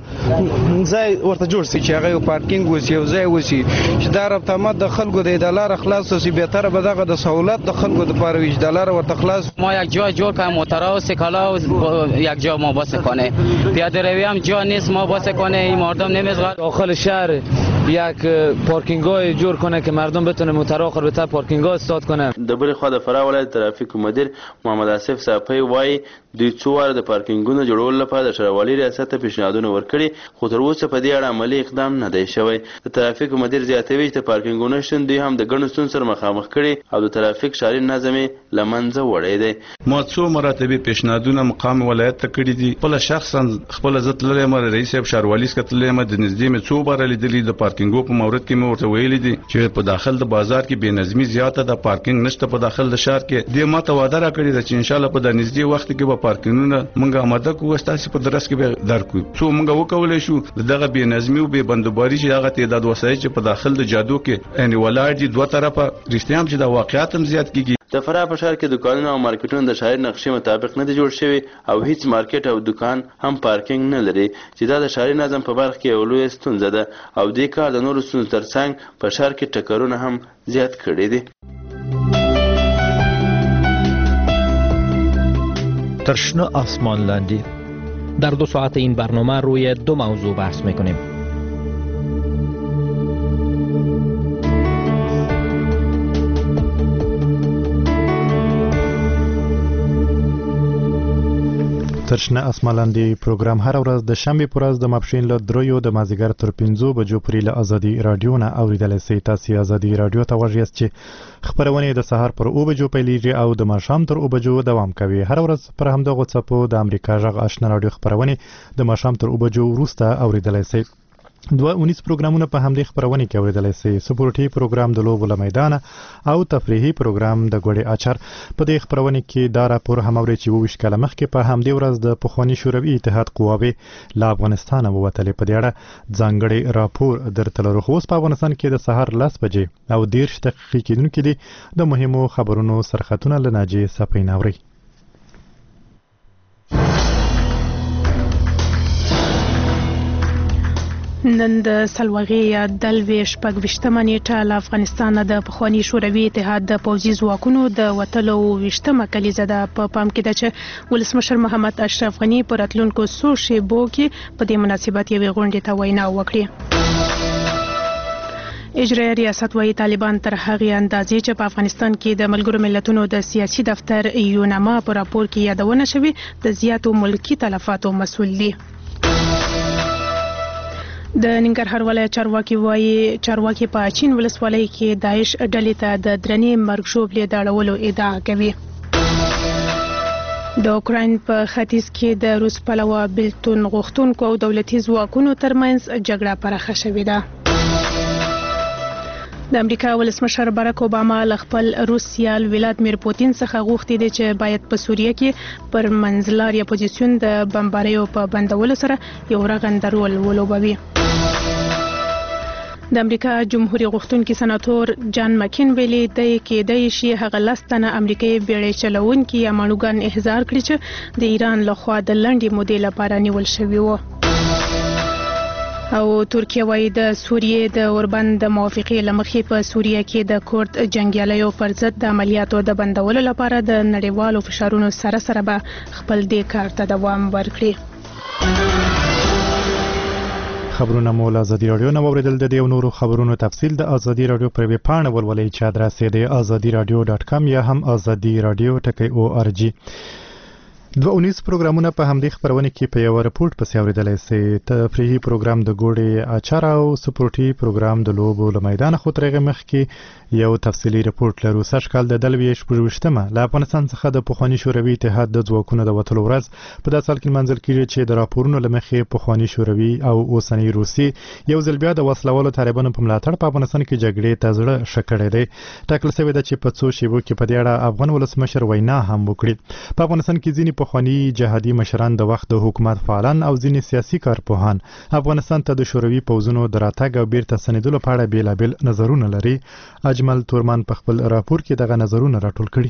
ځای ورته جوړ شي چې هغه یو پارکینګ وسی یو ځای وسی چې دا رابطه د خلکو د ادالار خلاص وسی بهتره به دغه د سہولت د خلکو د پاره ویش دلار ورته خلاص. ما یک جای جور کنیم موترها و سکالا و یک جا ما باز کنه پیاده روی هم جا نیست ما باز کنه این مردم نمیزغد داخل شهر یک پارکینگ های جور کنه که مردم بتونه موترها آخر بهتر پارکینگ ها استاد کنه. د بلې خوا د فراه ولایت ترافیک مدیر محمد آصف صافی وایي دوی څو واره د پارکینګونو جوړولو لپاره د ښاروالي ریاست ته پیشنهادونه ورکړي خو تر اوسه په دې اړه عملي اقدام نه دی شوی. د ترافیک مدیر زیاتوي چې د پارکینګونو شتون دوی هم د ګڼو ستونزو سره مخامخ کړي او د ترافیک ښاري نظم یې له منځه وړی دی. ما څو مراتبې پیشنهادونه مقام ولایت ته کړي دي. خپله شخصا خپل زه تللی یم رئیس صاحب ښاروالي څخه تللی یم د نږدې مې څو باره لیدلي د پارکینګو په مورد کې مې ورته ویلي دي چې په داخل د بازار کې بې نظمي زیاته ده، پارکینګ نشته په داخل د ښار کې. دې ما ته وعده راکړې ده چې انشاءالله په د نږدې وخت کې به پارکینګونه موږ آماده کوو ستاسې په درس کې به درکړو څو موږ وکولی شو دغه بې نظمي او بې بندوباري چې هغه تعداد وسایل چې په داخل د جادو کې یعنې ولاړ دي دوه طرفه رښتیا هم چې دا واقعیت هم زیات کېږي. د فراه په ښار کې دکانونه او مارکیټونه د ښاري نقشې مطابق نه دي جوړ شوي او هیڅ مارکیټ او دکان هم پارکینګ نه لري چې دا د ښاري نظم په برخه کې یو لویه ستونزه ده او دې کار د نورو ستونزو ترڅنګ په ښار کې ټکرونه هم زیات کړي دي. در شنه آسمان لاندی در دو ساعت این برنامه روی دو موضوع بحث میکنیم. سرشنه اسمان لاندې پروګرام هر ورځ د شنبه پر ورځ د ماپښین له دریو د مازیګر تر پنځو بجو پورې له ازادي رادیو نه اوریدلای شئ. تاسو ازادي رادیو ته غوږ یاست چې خبرونه د سهار پر او بجو پیلېږي او د ماښام تر او بجو دوام کوي. هر ورځ پر همدغه څپو د امریکا غږ آشنا رادیو خبرونه د ماښام تر او بجو وروسته اوریدلای شئ. دوه اونیس پروګرامونه په همدې خبرونه کې اوریدلای شئ. سپورټي پروګرام د لوبو له میدانه او تفریحي پروګرام د ګوړې اچار. په دې خبرونه کې دا راپور هم اوري چې وویشت کاله مخکې په همدې ورځ د پخواني شوروي اتحاد قواوې له افغانستانه ووتلې. په دې اړه ځانګړی راپور درته لرو. خو اوس په افغانستان کې د سهار لس بجې او دېرش دقیقې کېدونکې دي. د مهمو خبرونو سرخطونه له ناجیې سپین اوري. نن د سلوغې یا دلوي شپږ ویشتمه نیټه له افغانستانه د پخواني شوروي اتحاد د پوځي ځواکونو د وتلو ویشتمه کلیزه ده. په پام کې ده چې ولسمشر محمد اشرف غني په راتلونکو څو شېبو کې په دې مناسبت یوې غونډې ته وینا وکړي. اجرایي ریاست وايي طالبان تر هغې اندازې چې په افغانستان کې د ملګرو ملتونو د سیاسي دفتر یوناما په راپور کې یادونه شوې د زیاتو ملکی تلفاتو مسؤل دي. د ننګرهار ولایت چارواکي وايي چارواکي په چین ولسوالۍ کې داعش ډلې ته د درنې مرګ ژوبلې د اړولو ادعا کوي. د اوکراین په ختیځ کې د روس پلوه بېلتون غوښتونکو او دولتي ځواکونو ترمنځ جګړه پراخه شوې ده. د امریکا ولسمشر باراک اوباما له خپل روس سیال ولادیمیر پوتین څخه غوښتي دي چې باید په سوریه کې پر منځلاري اپوزیسیون د بمباریو په بندولو سره یو رغنده رول ولوبوي. د امریکا جمهوریت غوښتونکي سناتور جان مکین ویلي دی کېدای شي هغه لس تنه امریکایي بیړۍ چلوونکي یا ماڼوګان احضار کړي چې د ایران لخوا د لنډې مودې لپاره نیول شوي وو. او ترکیه وايي د سوریې د اوربند د موافقې له مخې په سوریه کې د کورد جنګیالیو پر ضد د عملیاتو د بندولو لپاره د نړیوالو فشارونو سره سره به خپل دې کار ته دوام ورکړي. خبرونه مو له ازادي رادیو نه واوریدل. د دې او نورو خبرونو تفصیل د ازادي رادیو پر ویب پاڼه ولولئ چې ادرس یې د ازادي رادیو ډاټ کام یا هم ازادي رادیو ټکی او ار جی. دوه اونیس پروګرامونه په همدې خبرونه کې په یو رپورټ پسې اوریدلای شئ. تفریحي پروګرام د ګوړې اچار او سپورټي پروګرام د لوبو له میدانه. خو تر هغې مخکې یو تفصیلي رپورټ لرو. سږ کال د دلوي شپږ ویشتمه له افغانستان څخه د پخواني شوروي اتحاد د ځواکونو د وتلو ورځ په داسې حال کې لمانځل کېږي چې د راپورونو له مخې پخواني شوروي او اوسنۍ روسي یو ځل بیا د وسلوالو طالبانو په ملاتړ په افغانستان کې جګړې ته زړه ښه کړی دی. ټاکل شوې ده چې په څو شېبو کې په دې اړه افغان ولسمشر وینا هم وکړي. په افغانستان کې ځینې پخواني جهادي مشران د وخت د حکومت فعالان او ځینې سیاسي کارپوهان افغانستان ته د شوروي پوځونو د راتګ او بیرته ستنېدلو په اړه بېلابېل نظرونه لري. اجمل تورمان په خپل راپور کې دغه نظرونه راټول کړي.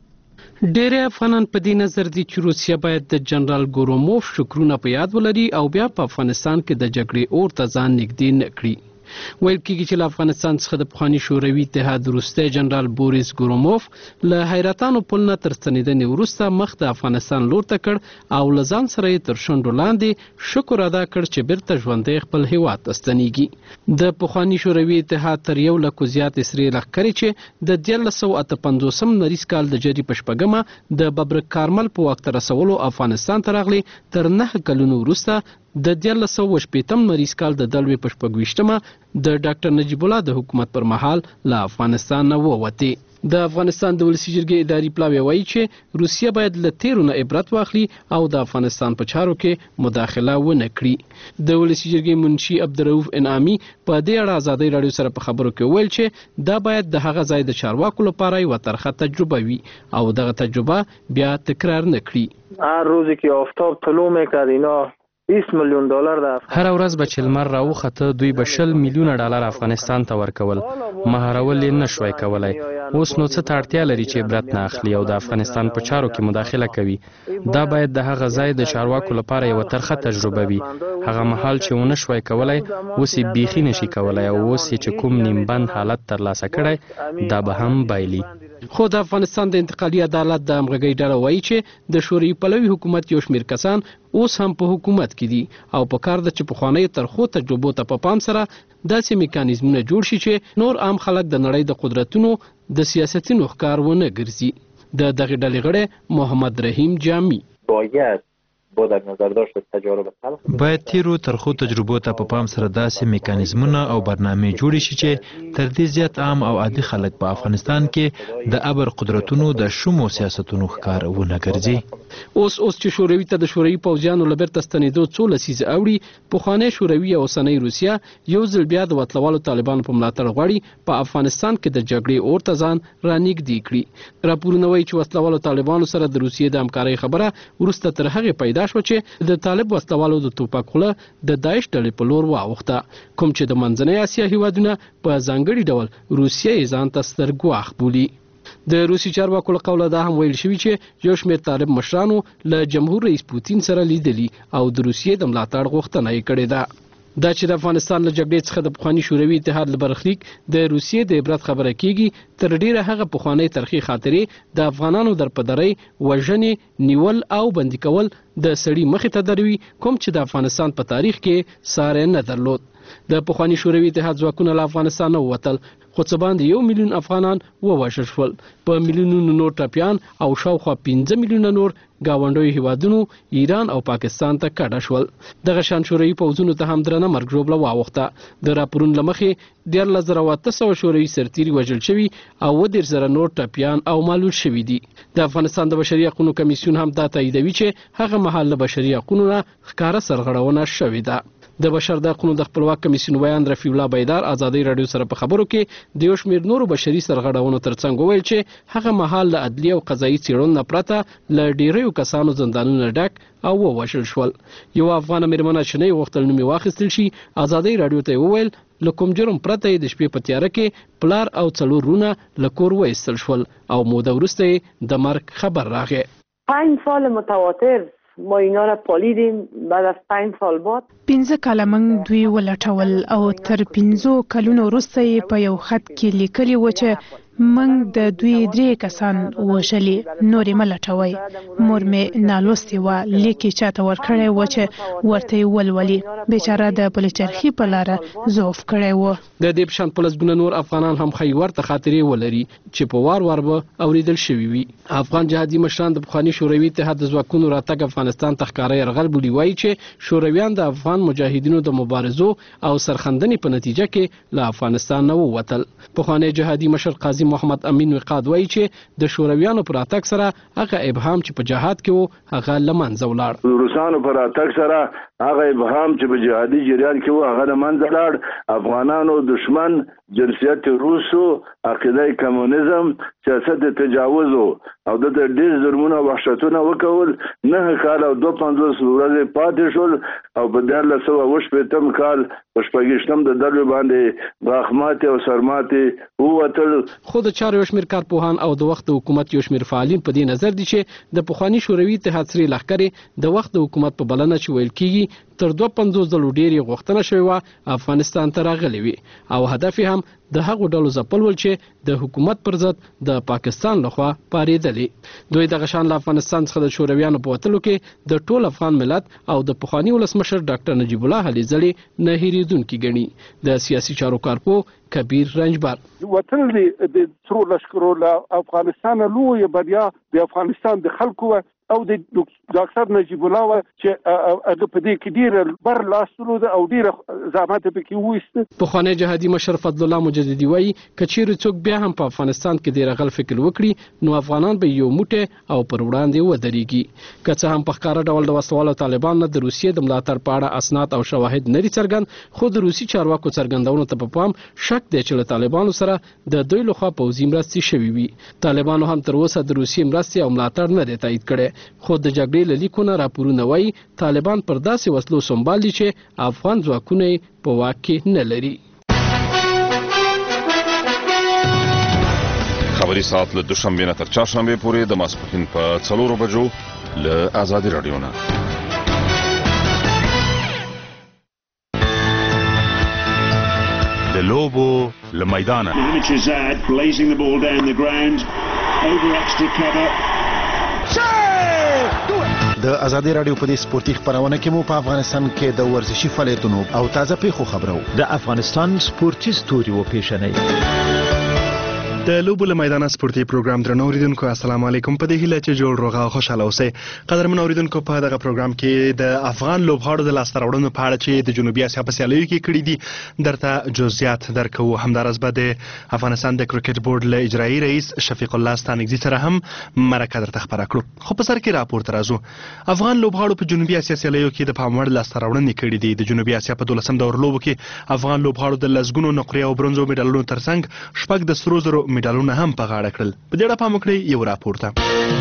ډېر افغانان په دې نظر دي چې روسیه باید د جنرال ګوروموف شکرونه په یاد ولري او بیا په افغانستان کې د جګړې اور ته ځان نږدې نه کړي. ویل کېږي چې له افغانستان څخه د پخواني شوروي اتحاد وروستی جنرال بوریس ګوروموف له حیرتانو پل نه تر ستنېدنې وروسته مخ د افغانستان لور ته کړ او له ځان سره یې تر شونډو لاندې شکر ادا کړ چې بیرته ژوندی خپل هیواد ته ستنېږي. د پخواني شوروي اتحاد تر یو لکو زیاتې سرې لښکرې چې د دیارلس سوه اته پنځوسم نریز کال د جري په شپږمه د ببرک کارمل په واک ته رسولو افغانستان ته راغلي. تر نهه کلونو وروسته د دیارلس سوه شپېتم نریز کال د دلوي په شپږ ویشتمه د ډاکټر نجیب الله د حکومت پر مهال له افغانستان نه ووتې. د افغانستان د ولسي جرګې اداري پلاوی وایي چې روسیه باید له تیرو نه عبرت واخلي او د افغانستان په چارو کې مداخله ونه کړي. د ولسي جرګې منشي عبدالرؤف انعامي په دې اړه ازادي رادیو سره په خبرو کې ویل چې دا باید د هغه ځای د چارواکو لپاره یوه ترخه تجربه وي او دغه تجربه بیا تکرار نه کړي. هر روزی که آفتاب طلوع میکرد اینا بیست میلیون دلار ده. هر ورځ به چې لمر راوخته دوی به شل میلیونه ډالر افغانستان ته ورکول. مهارول یې نه شوای کولی. اوس نو څه ته اړتیا لري چې عبرت نه اخلي او د افغانستان په چارو کې مداخله کوي. دا باید د هغه ځای د چارواکو لپاره یوه ترخه تجربه وي. هغه مهال چې ونه شوای کولی اوس یې بیخي نشي کولی او اوس یې چې کوم نیمبند حالت ترلاسه کړی دا به هم بایلي. خو د افغانستان د انتقالي عدالت د همغږۍ ډله وایي چې د شوروي پلوي حکومت یو شمېر کسان اوس هم په حکومت کې دي او په کار ده چې پخوانیو ترخو تجربو ته په پام سره داسې میکانیزمونه جوړ شي چې نور عام خلک د نړۍ د قدرتونو د سیاستونو ښکار ونه ګرځي. د دغې ډلې غړی محمد رحیم جامي باید با در نظر داشت تجارب تلخ. باید تیرو ترخو تجربو ته په پام سره داسې میکانیزمونه او برنامې جوړې شي چې تر دې زیات عام او عادي خلک په افغانستان کې د ابر قدرتونو د شومو سیاستونو ښکار ونه ګرځي. اوس اوس چې شوروي ته د شوروي پوځیانو له بیرته ستنېدو څو لسیزې اوړي، پخوانی شوروي او اوسنۍ روسیه یو ځل بیا د وطلوالو طالبانو په ملاتړ غواړي په افغانستان کې د جګړې اور ته ځان رانږدې کړي. راپورونه وایي چې وطلوالو طالبانو سره د روسیې د همکارۍ خبره وروسته تر هغې پیدا شوه چې د طالب وسلوالو د توپک خوله د داعش ډلې په لور واوښته، کوم چې د منځنۍ اسیا هیوادونه په ځانګړي ډول روسیه یې ځان ته ستر ګواښ بولي. د روسي چارواکو له قوله دا هم ویل شوي چې یو شمېر طالب مشرانو له جمهور رئیس پوتین سره لیدلي او د روسیې د ملاتړ غوښتنه یې کړې ده. دا چې د افغانستان له جګړې څخه د پخواني شوروي اتحاد له برخلیک د روسیې د عبرت خبره کیږي، تر ډیره هغه پخوانی ترخی خاطرې د افغانانو در پدرۍ، وژنې، نیول او بندي کول د سړي مخې ته دروي، کوم چې د افغانستان په تاریخ کې ساری نه درلود. د پخواني شوروي اتحاد ځواکونه له افغانستان نه ووتل، خو څه باندې یو میلیون افغانان ووژل شول، په میلیونونو نور ټپیان او شاوخوا پنځه میلیونه نور ګاونډیو هیوادونو ایران او پاکستان ته کډه شول. دغه شان شوروي پوځونو ته هم درنه مرګ ژوبله واوښته. د راپورونو له مخې دیارلس زره اته سوه شوروي سرتیري وژل شوي او اووه دېرش زره نور ټپیان او معلول شوي دي. د افغانستان د بشري حقونو کمیسیون هم دا تاییدوي چې هغه مهال له بشري حقونو نه ښکاره سرغړونه شوې ده. د بشر د حقونو د خپلواک کمیسیون ویان رفیع الله بیدار ازادۍ راډیو سره په خبرو کې د یو شمېر نورو بشري سرغړونو ترڅنګ وویل چې هغه مهال له عدلي او قضایي څېړنو نه پرته له ډیریو کسانو زندانونه ډک او ووژل شول. یو افغانه مېرمنه چې نه یې غوښتل نوم یې واخیستل شي، ازادۍ راډیو ته یې وویل له کوم جرم پرته یې د شپې په تیاره کې پلار او څلور وروڼه له کور وایستل شول او موده وروسته یې د مرګ خبر راغی. پنج سال متواتر ما اینا را پالیدیم، بعد از پنج سال بعد پنځه کاله موږ دوی ولټول او تر پنځو کلونو وروسته یې په یو خط کې لیکلي و چې موږ د دوی درې کسان وژلي، نور یې مه لټوئ. مور مې نالوستې وه، لیک یې چاته ورکړی و چې ورته یې ولولي. بیچاره د پلچرخي په لاره ضعف کړی و. د دې په شان په لسګونه نور افغانان هم ښایي ورته خاطرې ولري چې په وار وار به اورېدل شوي وي. افغان جهادي مشران د پخواني شوروي اتحاد د ځواکونو راتګ افغانستان ته ښکاره یرغل بولي، وایي چې شورویان د افغان مجاهدینو د مبارزو او سرخندنې په نتیجه کې له افغانستان نه ووتل. پخوانی جهادي مشر قاضي محمد امین وقاد وایي چې د شورویانو پر راتګ سره هغه ابهام چې په جهاد کې و هغه له منځه ولاړ. روسانو پر راتګ سره هغه ابهام چې په جهادي جریان کې و هغه له منځه لاړ. افغانانو دشمن جنسیت روسو، عقیده کمونیزم، سیاست تجاوز او د ډېر ظلمونه او وحشتونه وکول. نه کال او دوه پنځوس ورځې پاتې شول او په دیارلس سوه اوه شپېتم کال په شپږویشتم د ډلو باندې غاښماتې او سرماتې ووتل. خو د چارو یو شمېر کارپوهان او د وخت د حکومت یو شمېر فعالین په دې نظر دي چې د پخواني شوروي اتحاد سرې لښکرې د وخت د حکومت په بلنه چې ویل کېږي تر دوه پنځوس ځلو ډېرې غوښتنه شوې وه افغانستان ته راغلې وي او هدف یې هم د هغو ډلو ځپل ول چې د حکومت پر ضد د پاکستان لخوا پارېدلې. دوی دغه شان له افغانستان څخه د شورویانو په وتلو کې د ټول افغان ملت او د پخواني ولسمشر ډاکټر نجیب الله هلي ځلې نه هېرېدونکي ګڼي. د سیاسي چارو کارپوه کبیر رنجبر وتل د سرو لښکرو له افغانستان لویه بریا د افغانستان د خلکو او د ډاکټر نجیب الله چې هغه په دې کې ډېر بر لاس درلود او ډېر زحمت پکې وایست. پخوانی جهادي مشر فضل الله مجددي وایي که چیرې څوک بیا هم په افغانستان کې د یرغل فکر وکړي نو افغانان به یو موټی او پر وړاندې ودرېږي. که څه هم په ښکاره ډول د وسوالو طالبان نه د روسیې د ملاتړ په اړه اسناد او شواهد نه دي څرګند، خو د روسي چارواکو څرګندونو ته په پام شک دی چې له طالبانو سره د دوی لخوا پوځي مرستې شوي وي. طالبانو هم تر اوسه د روسیې مرستې او ملاتړ نه دی تایید کړی، خو د جګړې له لیکونه راپورونه وایي طالبان پر داسې وسلو سنبال دي چې افغان ځواکونه یې په واک کې نه لري. خبري ساعت له دوشنبې نه تر چهارشنبې پورې د ماسپښین په څلورو بجو له ازادي راډیو نه. د لوبو له میدانه د ازادي راډیو په دې سپورتي خبرونه کې مو په افغانستان کې د ورزشي فعالیتونو او تازه پیښو خبرو د افغانستان سپورتي ستوري و پیژنئ. د لوبو له میدانه سپورتي پروګرام درنو اوریدونکو السلام علیکم. په دې هیله چې جوړ روغه او خوشاله اوسئ. قدرمن اوریدونکو په دغه پروګرام کې د افغان لوبغاړو د لاسته راوړنو په اړه چې د جنوبي اسیا په سیالیو کې کړي دي درته جزئیات درکو. همدارس به د افغانستان د کرکټ بورډ له اجرایي رئیس شفیق الله ستانکزي سره هم مرکه درته خبره کړو. خو په سر کې راپور ترازو افغان لوبغاړو په جنوبي اسیا سیالیو کې د پام وړ لاسته راوړنې کړي دي. د جنوبي اسیا په دولسم دور لوبو کې افغان لوبغاړو د لسګونو نقرې او برونزو میډالونو ترڅنګ شپږ د سرو زرو میډالونه هم په غاړه کړل. په دې اړه پام وکړئ یو راپور ته.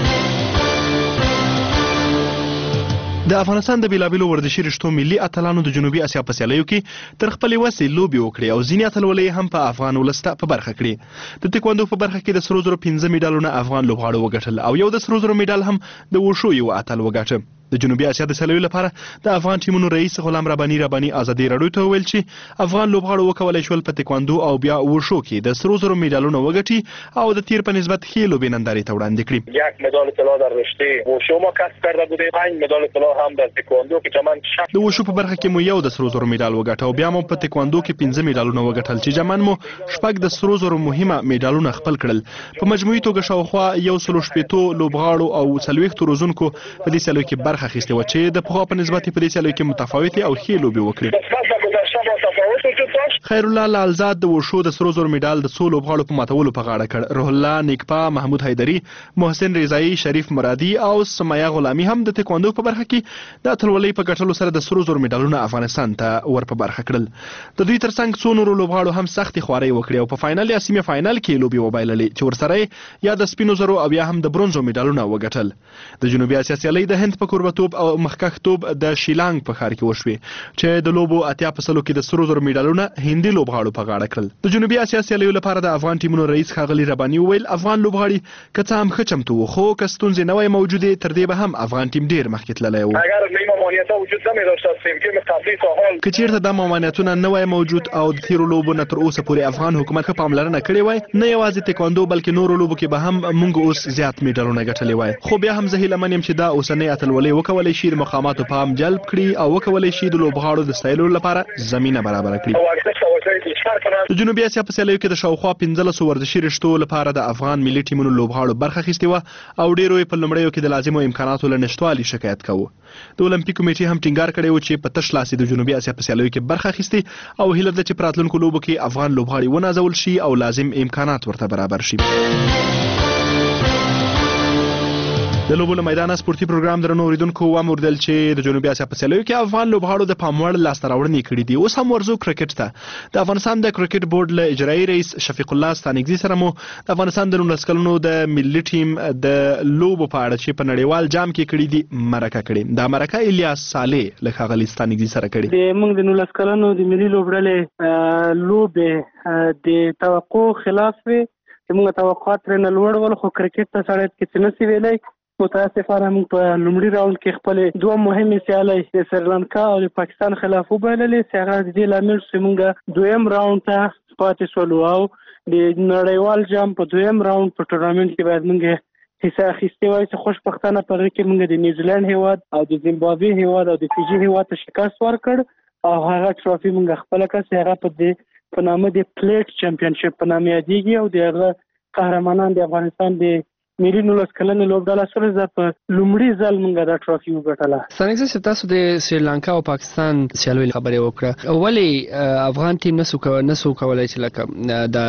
د افغانستان د بیلابیلو ورزشي رشتو ملي اتلانو د جنوبي اسیا په سیالیو کې تر خپلې وسې لوبې وکړې او ځینې اتلولۍ هم په افغان ولس ته په برخه کړې. د تکواندو په برخه کې د سرو زرو پنځه میډالونه افغان لوبغاړو وګټل او یو د سرو زرو میډال هم د وشو یو اتل وګاټه. د جنوبي اسیا د سیالیو لپاره د افغان ټیمونو رئیس غلام رباني رباني ازادي راډیو ته ویل چې افغان لوبغاړو وکولای شول په تکواندو او بیا وشو کې د سرو زرو میډالونه وګټي او د تیر په نسبت ښې لوبې نندارې ته وړاندې کړي. یک مدال طلا در رشته وشو ما کسب کرده بودیم، پنج مدال طلا هم در تکواندو که جمن شش. د وشو په برخه کې مو یو د سرو زرو میډال وګټه او بیا مو په تکواندو کې پنځه میډالونه وګټل چې جمن مو شپږ د سرو زرو مهمه میډالونه خپل کړل. په مجموعي توګه شاوخوا یو سل شپېتو لوبغاړو او څلوېښتو روزونکو په دې سیالیو کې برخه اخیستې وه چې د پخوا په نسبت په دې سیالیو کې متفاوتې او ښې لوبې وکړې. خیر الله لالزاد د وشو د سرو زرو میډال د څو لوبغاړو په ماتولو په غاړه کړ. روح الله نیکپا، محمود حیدري، محسن رضایي، شریف مرادي او سمیا غلامي هم د تکواندو په برخه کې د اتلولۍ په ګټلو سره د سرو زرو میډالونه افغانستان ته ور په برخه کړل. د دوی ترڅنګ څو نورو لوبغاړو هم سختې خوارۍ وکړې او په فاینل یا سیمه فاینل کې لوبې وبایللې چې ورسره یا د سپینو زرو او یا هم د برونزو میډالونه وګټل. د جنوبي اسیا سیالۍ د هند په کوربتوب او مخکښتوب د شیلانګ په ښار کې وشوې چې د لوبو اتیا په سلو کې د سرو زرو میډالونه هندي لوبغاړو په غاړه کړل. د جنوبي اسیا سیالیو لپاره د افغان ټیمونو رئیس ښاغلي رباني وویل افغان لوبغاړي که څه هم ښه چمتو وو خو که ستونزې نه وای موجودې تر دې به هم افغان ټیم ډېر مخکې تللی و. که چیرته دا ممانعتونه نه وای موجود او د تیرو لوبو نه تر اوسه پورې افغان حکومت ښه پاملرنه کړې وای نه یوازې تکواندو بلکې نورو لوبو کې به هم موږ اوس زیات میډالونه ګټلي وای. خو بیا هم زه هیله من یم چې دا اوسنۍ اتلولۍ وکولی شي د مقاماتو پام جلب کړي او وکولی شي د لوبغاړو د ستایلو لپاره زمینه برابره کړي. د جنوبي اسیا په سیالیو کې د شاوخوا پنځلسو ورزشي رشتو لپاره د افغان ملي ټیمونو لوبغاړو برخه اخیستې وه او ډېرو یې په لومړیو کې د لازمو امکاناتو له نشتوالي شکایت کوو. د المپیک کمیټې هم ټینګار کړی و چې په تش لاس د جنوبي اسیا په سیالیو کې برخه اخیستې او هیله ده چې په راتلونکو لوبو کې افغان لوبغاړي ونازول شي او لازم امکانات ورته برابر شي. د لوبو له میدانه سپورتي پروګرام درنو اوریدونکو وموردل چې د جنوبي اسیا په سیالیو کې افغان لوبغاړو د پام وړ لاسته راوړنې کړي دي. اوس هم ورځو کرکټ ته. د افغانستان د کرکټ بورډ له اجرایي رئیس شفیق الله ستانکزي سره مو د افغانستان د نولس کلونو د ملي ټیم د لوبو په اړه چې په نړیوال جام کې کړي دي مرکه کړې. دا مرکه الیاس صالح له ښاغلي ستانکزي سره کړې. د موږ د نولس کلونو د ملي لوبډلې لوبې د توقع خلاف وي چې موږ توقعات ترې نه لوړ ول خو کرکټ ته سړی کې څه نشي ویلی. متاسفانه موږ په لومړي راوند کې خپلې دوه مهمې سیالۍ د سریلانکا او د پاکستان خلاف وبایللې چې هغه د دې لامل شو چې موږ دویم راوند ته پاتې شولو او د نړیوال جام په دویم راوند په ټورنامنټ کې باید موږ حصه اخیستې وای چې خوشبختانه په هغې کې موږ د نیوزیلند هیواد او د زیمبابوې هیواد او د فیجي هیواد ته شکست ورکړ او هغه ټرافي موږ خپله کړه چې هغه په دې په نامه د پلیټ چمپینشپ په نامه یادېږي او د هغه قهرمانان د افغانستان د ملي نولس کلنې لوبډله سره زه په لومړي ځل موږ دا ټرافي وګټله. ستانکزي صاحب تاسو د سریلانکا او پاکستان سیالیو خبرې وکړه ولې افغان ټیم نسو نسو کولی چې لکه د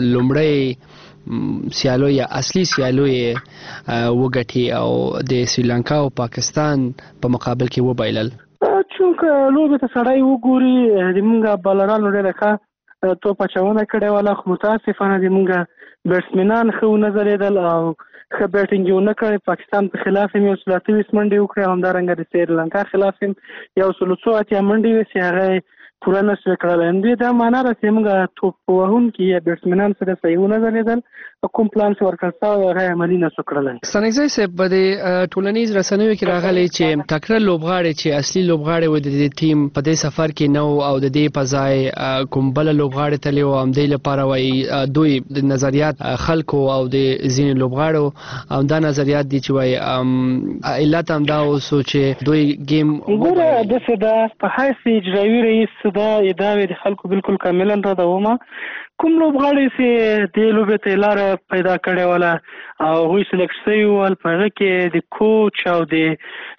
لومړی سیالو یا اصلي سیالو یې وګټي او د سریلانکا او پاکستان په مقابل کې وبایلل؟ چونکه لوبې ته سړی وګوري د موږ بالرانو ډېره ښه توپ اچونه کړې وله خو متاسفانه د موږ بیټسمنان ښه ونه ځلېدل او ښه بیټینګ یې ونه کړی. پاکستان په خلاف هم یو سل اته ویشت منډې وکړې، همدارنګه د سریلانکا خلاف هم یو سل څو اتیا منډې وې چې هغه یې پوره نه شوې کړلی. همدې دا معنا ده چې موږ توپ وهونکي یا بیټسمنان سره صحیح ونه ځلېدل کوم پلان چې ورکړل شوی هغه عملي نشو کړلی. ستانکزی صاحب په دې ټولنیز رسنیو کې راغلی چې ټکر لوبغاړي چې اصلي لوبغاړي و د دې ټیم په دې سفر کې نو او د دې په ځای کوم بل لوبغاړي تللی و هم دې لپاره وایي دوی د نظریات خلکو او د ځینې لوبغاړو او دا نظریات دي چې وایي علت هم دا اوسو چې دوی ګیم ګوره داسې ده په حیث اجرایي رئیس دا ادعاوې د خلکو بالکل کاملا ردومه. کوم لوبغاړي چې دې لوبې ته لاره پیدا کړې وله او هغوی سلیکټ شوي ول په هغه کې د کوچ او د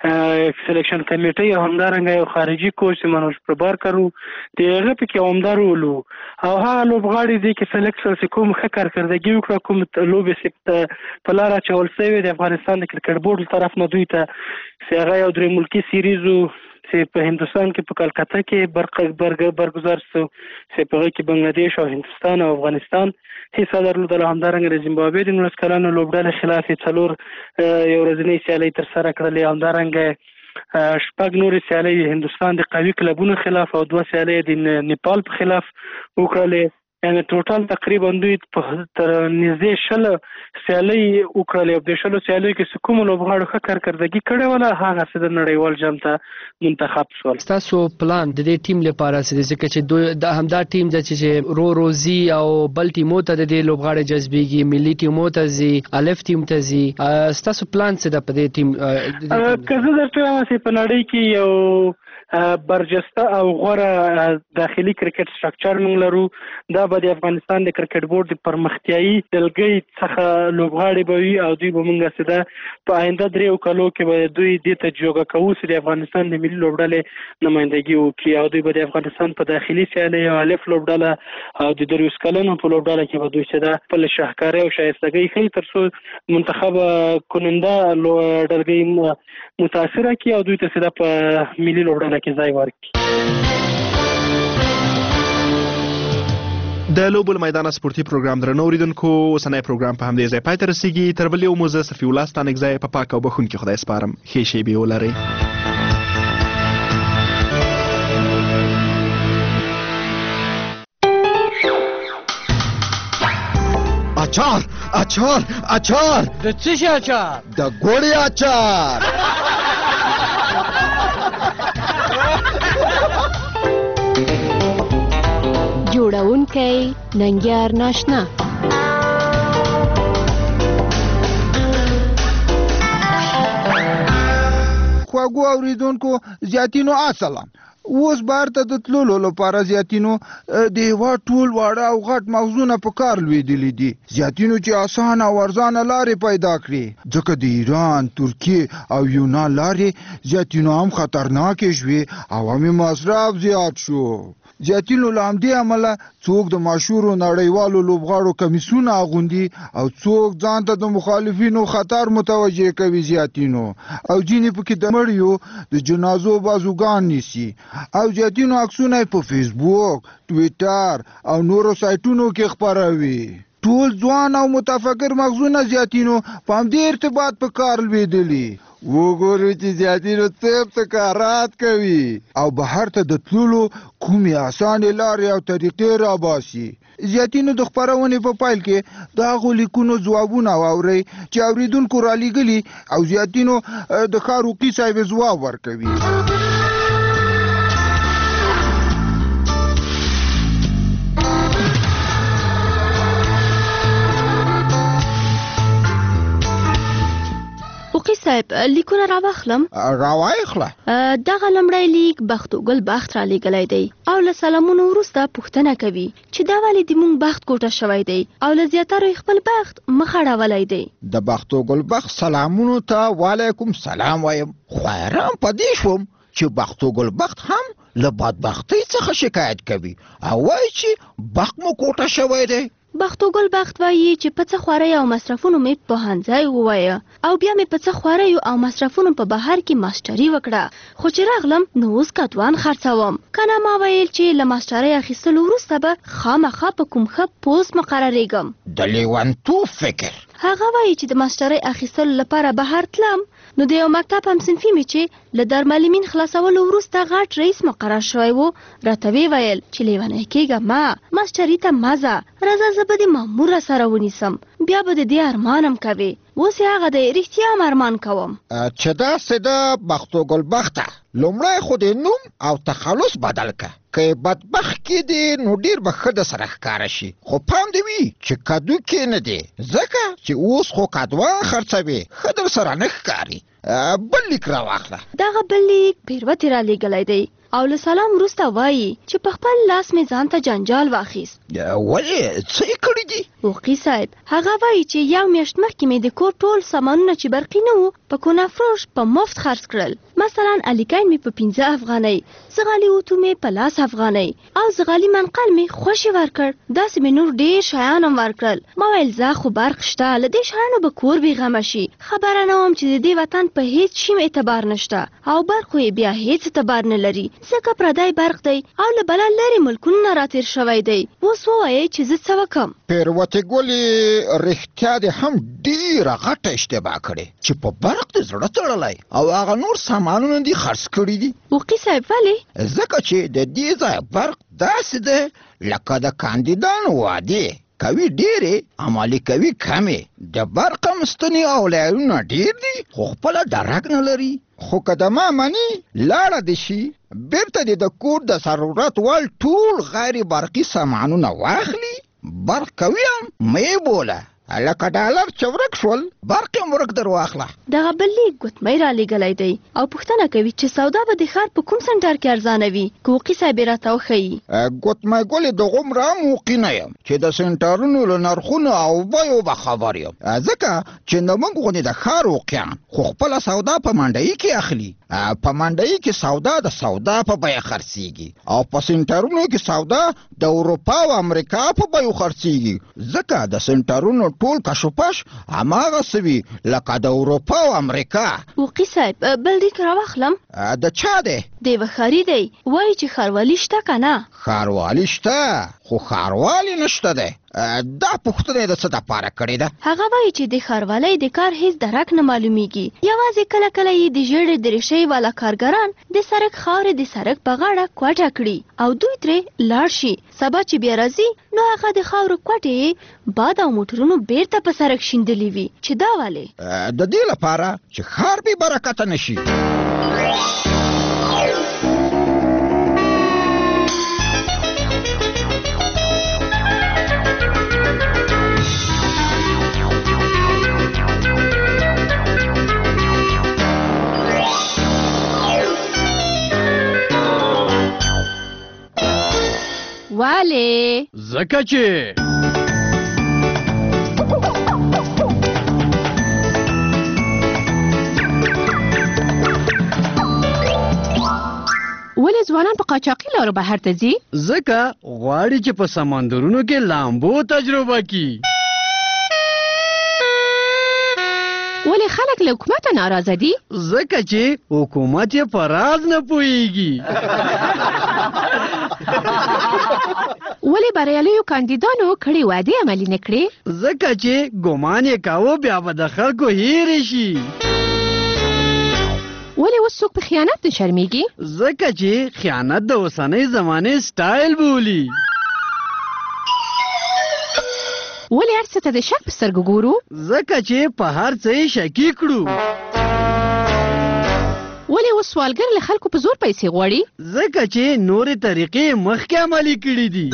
سلیکشن کمیټۍ او همدارنګه یو خارجي کوچ منوج پربارکر د هغه پکې عمده رول او هغه لوبغاړي دي چې سلیکټ شول چې کوم ښه کارکردګي وکړه کوم لوبې چې په لاره اچول شوې د افغانستان د کرکټ بورډ له طرف نه دوی ته چې هغه یو درې ملکي سیریزو چې په هندوستان کې په کلکته کې برگزار شو چې په هغه کې بنگلادیش او هندوستان او افغانستان حصہ درلودله. همدارنګه د زیمبابوې د نولس کلنو لوبډلې خلاف یې څلور یو ورځنۍ سیالۍ ترسره کړلې. همدارنګه شپږ نورې سیالۍ هندوستان د قوي کلبونو خلاف او دوه سیالۍ د نیپال په خلاف وکړلې. یعنی ټوټال تقریبا دوی تر نږدې شل سیالۍ وکړلې او د شلو سیالیو کې چې کومو لوبغاړو ښه کارکردګي کړې وله هغه څه د نړیوال جام ته منتخب شول. ستاسو پلان د دې ټیم لپاره څه دی ځکه چې دوی د همدا ټیم چې رو روزي او بل ټیمو ته د دې لوبغاړي جذبېږي ملي ټیمو ته ځي الف ټیم ته ځي ستاسو پلان څه ده په دې ټیم؟ که زه درته وایم چې په نړۍ کې یو برجسته او غوره داخلي کرکټ سټرکچر موږ لرو. دا به د افغانستان د کرکټ بورډ د پرمختیایي دلګۍ څخه لوبغاړي به وي او دوی به موږ څه ده په آینده دریو کالو کې به دوی دې ته جوګه کوو چې د افغانستان د ملي لوبډلې نمایندګي وکړي او دوی به د افغانستان په داخلي سیالۍ او الف لوبډله او د دریوس کلنو په لوبډله کې به دوی څه ده خپل شاهکارۍ او شایستګۍ ښیي تر څو منتخب کننده ډلګۍ متاثره کړي او دوی ته څه ده په ملي لوبډله کې ځای ورکړي. د لوبو له میدانه سپورتي پروګرام درنو اوریدونکو اوسنی پروګرام په همدې ځای پای ته رسیږي. تر بل یو مو زه صفي الله ستانکزی په پاک او بخښونکي خدای سپارم. ښې شېبې ولرئ. اچار اچار اچار د څه شي اچار؟ د ګوړې اچار. جوړونکی ننګیار ناشنا. خواږو اوریدونکو زیاتینو السلام. اوس بهر ته د تللو لپاره زیاتینو د هېواد ټول واړه او غټ مغزونه په کار لوېدلي دي. زیاتینو چې اسانه او ارزانه لارې پیدا کړي ځکه د ایران ترکیې او یونان لارې زیاتینو هم خطرناکې شوې او هم مصرف زیات شو. زیاتینو له همدې امله څوک د مشهورو نړیوالو لوبغاړو کمیسونه اغوندي او څوک ځان ته د مخالفینو خطر متوجه کوي زیاتینو او ځینې پکې د مړیو د جنازو بازوګان نیسي او زیاتینو عکسونه په فیسبوک ټویټر او نورو سایټونو کې خپروي. ټول ځوان او متفکر مغزونه زیاتینو په همدې ارتباط په کار لوېدلي. وګورو چې زیاتینو طب تکارات کوي او بهر ته د تللو کومې اسانې لارې او طریقې راباسي. زیاتینو د خپرونې په پیل کې د هغو لیکونو ځوابونه واورئ چې اوریدونکو رالیږلي او زیاتینو د خاروقي صاحب ځواب ورکوي. اوقی صاحب لیکونه راواخلم؟ راواخله. دغه لمړی لیک بختو ګل بخت را لیږلی دی او له سلامونو وروسته پوښتنه کوي چې دا ولې د مونږ بخت کوټه شوی دی او له زیاترو خپل بخت مخ اړولی دی. د بختو ګل بخت سلامونو ته وعلیکم سلام وایم. خو حیران په دې شوم چې بختو ګل بخت هم له بدبختۍ څخه شکایت کوي او وایي چې بخت مو کوټه شوی دی. بختو ګل بخت وایي چې په څه خوارۍ او مصرفونو مې په پوهنځی ووایه او بیا مې په څه خوارۍ او مصرفونو په بهر کې ماسټري وکړه خو چې راغلم نو اوس کتوان خرڅوم. کنه ما ویل چې له ماسټرۍ اخیستلو وروسته به خامخا په کوم ښه پوسټ مقرریږم. د لیونتوب فکر. هغه وایي چې د ماسټرۍ اخیستلو لپاره بهر تلم نو د یو مکتب همصنفي مې چې له دارالمعلمین خلاصولو وروسته غټ رئیس مقرر شوی و راته ویې ویل چې لیونی کېږه مه ماسټري ته مه ځه راځه زه به دې مامور راسره ونیسم بیا به د دې ارمان هم کوې اوس یې هغه دی رښتیا هم ارمان کوم چې داسې ده بختو ګلبخته لومړی خو د نوم او تخلص بدل که که بدبخت کې دی نو ډېر به ښه د سره ښکاره شي خو پام دې وي چې کدو کې نه دی ځکه چې اوس خو کدوان خرڅوي ښه در سره نه ښکاري بل لیک راواخله دغه بل لیک پیروتې رالیږلی دی او له سلام وروسته وایي چې په خپل لاس مې ځان ته جنجال واخیست ولې څه یې کړي دي وقي صاحب هغه وایي چې یو میاشت مخکې مې د کور ټول سامانونه چې برقي نه وو په کونافروش په مفت خرڅ کړل مثلا الیکین مې په پنځه افغانۍ زغالي اوتو مې په لاس افغانۍ او زغالي منقل مې خوشې ورکړ داسې مې نور ډېر شیان هم ورکړل ما ویل زه خو برق شته له دې شیانو به کور بېغمه شي خبره نه وم چې د دې وطن په هیڅ شي اعتبار نشته او برق خو یې بیا هیڅ اعتبار نه لري ځکه پردی برق دی او له بله لرې ملکونو نه راتېر شوی دی اوس ووایئ چې زه څه وکړم پیروتې ګلې رښتیا دې هم ډېره غټه اشتباه کړې چې په برق دې زړه تړلی او هغه نور سامانونه دې خرڅ کړي دي وقي صاحب ولې ځکه چې د دې ځای برق داسې دی لکه د کاندیدانو وعدې کوي ډېرې عملي کوي کمې د برق هم ستنې او لایرونه ډېر دي خو خپله درک نه لري خو که د ما مني لاړه دې شي بیرته دې د کور د ضرورت وړ ټول غیر برقي سامانونه واخلي برق کوي هم مې بوله لکه ډالر چې ورک شول برق هم ورک در واخله دغه بل لیک ګوتمۍ رالیږلی دی او پوښتنه کوي چې سودا به د ښار په کوم سنټر کې ارزانه وي که وقي صاحب یې راته وښیي ګوتمۍ ګلې د غومره هم وقي نه یم چې د سنټرونو له نرخونو او بیو به خبر یم ځکه چې د موږ غوندې د ښار وقیان خو خپله سودا په منډیي کې اخلي په منډیي کې سودا د سودا په بیه خرڅېږي او په سنټرونو کې سودا د اروپا او امریکا په بیو خرڅېږي ځکه د سنټرونو ټول کشوپش هماغسې وي لکه د اروپا او امریکا وقي صاحب بل لیک راواخلم د چا دی د یوه ښاري دی وایي چې ښاروالي شته که نه ښاروالي شته خو ښاروالي نشته دی دا پوښتنه یې د څه دپاره کړې ده هغه وایي چې د ښاروالۍ د کار هیڅ درک نه معلومیږي یوازې کله کله یې د ژیړې دریشۍ والا کارګران د سړک خاورې د سړک په غاړه کوټه کړي او دوی ترې لاړ شي سبا چې بیا راځي نو هغه د خاورو کوټې باد او موټرونو بیرته په سړک شیندلي وي چې دا ولې د دې لپاره چې ښار بې برکته نشي ولې ځکه چې ولې ځوانان په قاچاقي لارو بهر ته ځي ځکه غواړي چې په سمندرونو کې لامبو تجربه کړي ولې خلک له حکومته ناراضه دي ځکه چې حکومت یې په راز نه پوهیږي ولې بریالیو کاندیدانو کړي وعدې عملي نه کړې ځکه چې ګمان یې کاوه بیا به د خلکو هیرې شي ولې اوس څوک په خیانت نه شرمېږي ځکه چې خیانت د اوسنۍ زمانې سټایل بولي ولې هر څه ته د شک په سترګو ګورو ځکه چې په هر څه یې شکي کړو ولې اوس سوالګر له خلکو په زور پیسې غواړي ځکه چې نورې طریقې مخکې عملي کړي دي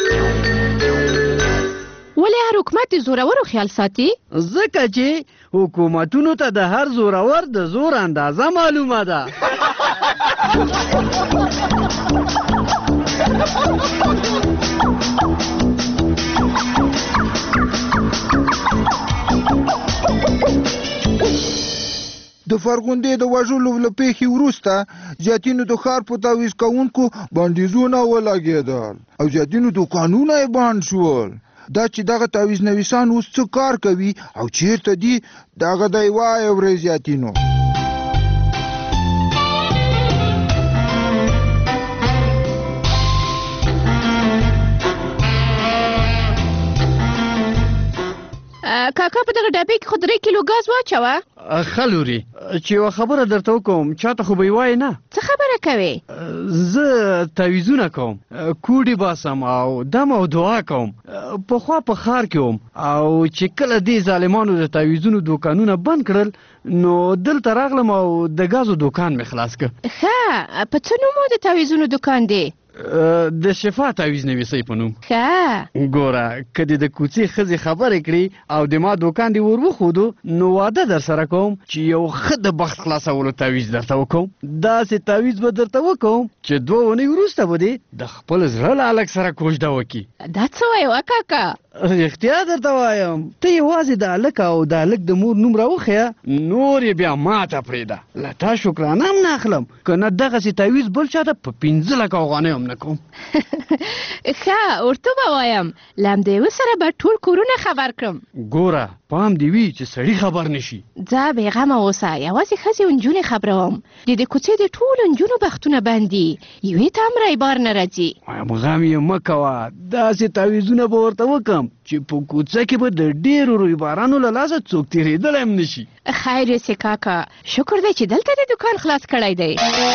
ولې هر حکومت د زورورو خیال ساتي ځکه چې حکومتونو ته د هر زورور د زور اندازه معلومه ده د فرغوندې د وژلو له پیښې وروسته زیاتینو د ښار په تعویض کوونکو بندیزونه ولګېدل او زیاتینو دوکانونه یې بند شول دا چې دغه تعویض نویسان اوس څه کار کوي او چیرته دي دغه دی وایه ورې زیاتینو کاکا په دغه ډبې کې خو درې کیلو ګاز واچوه. ښه لورې چې یوه خبره درته وکړم چاته خو به یې وایې نه. څه خبره کوې؟ زه تعویضونه کوم، کوډې باسم او دم او دعا کوم. پخوا په ښار کې وم او چې کله دې ظالمانو د تعویضونو دوکانونه بند کړل نو دلته راغلم او د ګازو دوکان مې خلاص کړ. ښه، په څه نوم د تعویضونو دوکان دی؟ د شفا تعویض نویسۍ په نوم. ښه، ګوره که دې د کوڅې ښځې خبرې کړي او د ما دوکان دې ور وښودو نو واده در سره کوم چې یو ښه د بخت خلاصولو تعویض درته وکړم. داسې تعویض به درته وکړم چې دوه اونۍ وروسته به دې د خپل زړه له هلک سره کوژده وکړي. دا څه وایې کاکا؟ رښتیا درته وایم، ته یوازې د هلک او د هلک د مور نوم راوښیه، نور یې بیا ماته پرېږده. له تا شکرانه هم نه اخلم، که نه دغسې تعویض بل چاته په پنځه لکه افغانۍ هم نه کوم. ښه، ورته به وایم له همدې یوه سره به ټول کورونه خبر کړم. ګوره پام دې وي چې سړي خبر نشي. ځه بېغمه اوسه، یوازې ښځې او نجونې خبروم. د دې کوڅې د ټولو نجونو بختونه بند دي، یوې ته هم رایبار نه راځي. وایم غم یې مه کوه، داسې تعویضونه به ورته وکړم چې په کوڅه کې به د ډېرو رویبارانو له لاسه څوک تېرېدلی هم نشي. خیر یې کاکا، شکر دی چې دلته د دوکان خلاص کړی دی.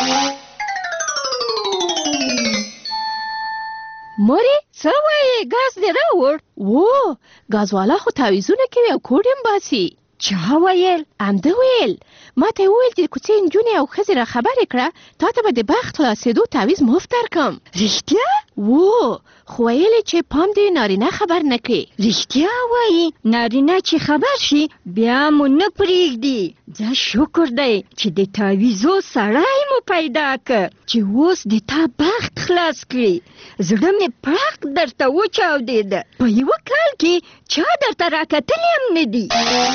مورې څه وایې؟ ګاز دې راوړ؟ و، ګازوالا خو تعویضونه کوي او کوډ هم باسي. چا ویل؟ همده ویل، ما ته یې وویل چې د کوڅې نجونې او ښځې را خبرې کړه، تا ته به د بخت خلاصېدو تعویض مفت درکړم. رښتیا؟ و، خو ویلې چې پام دې نارینه خبر نه کړې. رښتیا وایي، نارینه چې خبر شي بیا مو نه پرېږدي. ځه شکر دی چې د تعویضو سړی مو پیدا کړ چې اوس د تا بخت خلاص کړي. زړه مې پړق درته وچاودېده، په یوه کال کې چا درته راکتلي هم نه دي.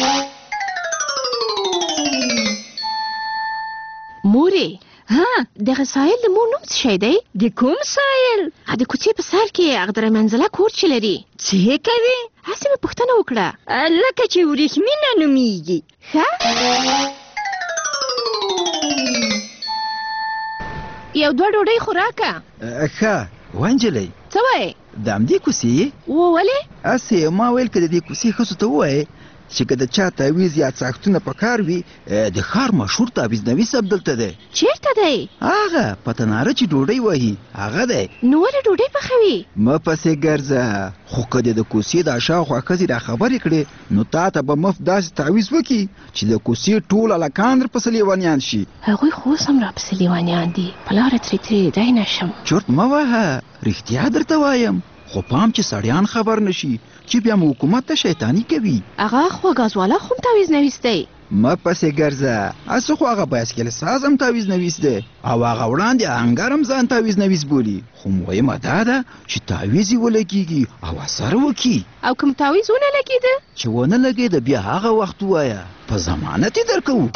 مورې، ها دغه سایل د مور نوم څه شی دی؟ د کوم سایل؟ د کوڅې په سر کې هغه درې منزله کور چې لري. څه یې کوي؟ هسې مې پوښتنه وکړه. لکه چې وریښمینه نومیږي. ښه، یو دوه ډوډۍ خو راکه. ښه وانجلۍ، څه وایې؟ د همدې کوڅې؟ و، ولې؟ هسې ما ویل که د دې کوڅې ښځو ته ووایې چې که د چا تعویض یا څاښتونه په کار وي، د ښار مشهور تعویض نویس عبدالته دی. چېرته دی؟ هغه په تناره چې ډوډۍ وهي هغه دی. نو ولې ډوډۍ پخوي؟ مه پسې ګرځه، خو که دې د کوڅې د شاوخوا ښځې را خبرې کړې نو تا ته به مفت داسې تعویض وکړي چې د کوڅې ټول هلکان درپسې لیونیان شي. هغوی خو اوس هم راپسې لیونیان دي، په لاره ترې تېرېدی نه شم. چرت مه وهه، رښتیا درته وایم، خو پام چې سړیان خبر نشي چې بیا مو حکومت ته شیطاني کوي. هغه خو ګازوالا خو هم تعویض نویس دی. مه پسې ګرځه، هسې خو هغه بایسکل ساز هم تعویض نویس دی او هغه وړاندې آهنګر هم ځان تعویض نویس بولي. خو مهمه دا ده چې تعویض یې ولګېږي او اثر وکړي. او کوم تعویض ونه لګېده؟ چې ونه لګېده بیا هغه وخت ووایه، په ضمانت یې درکوو.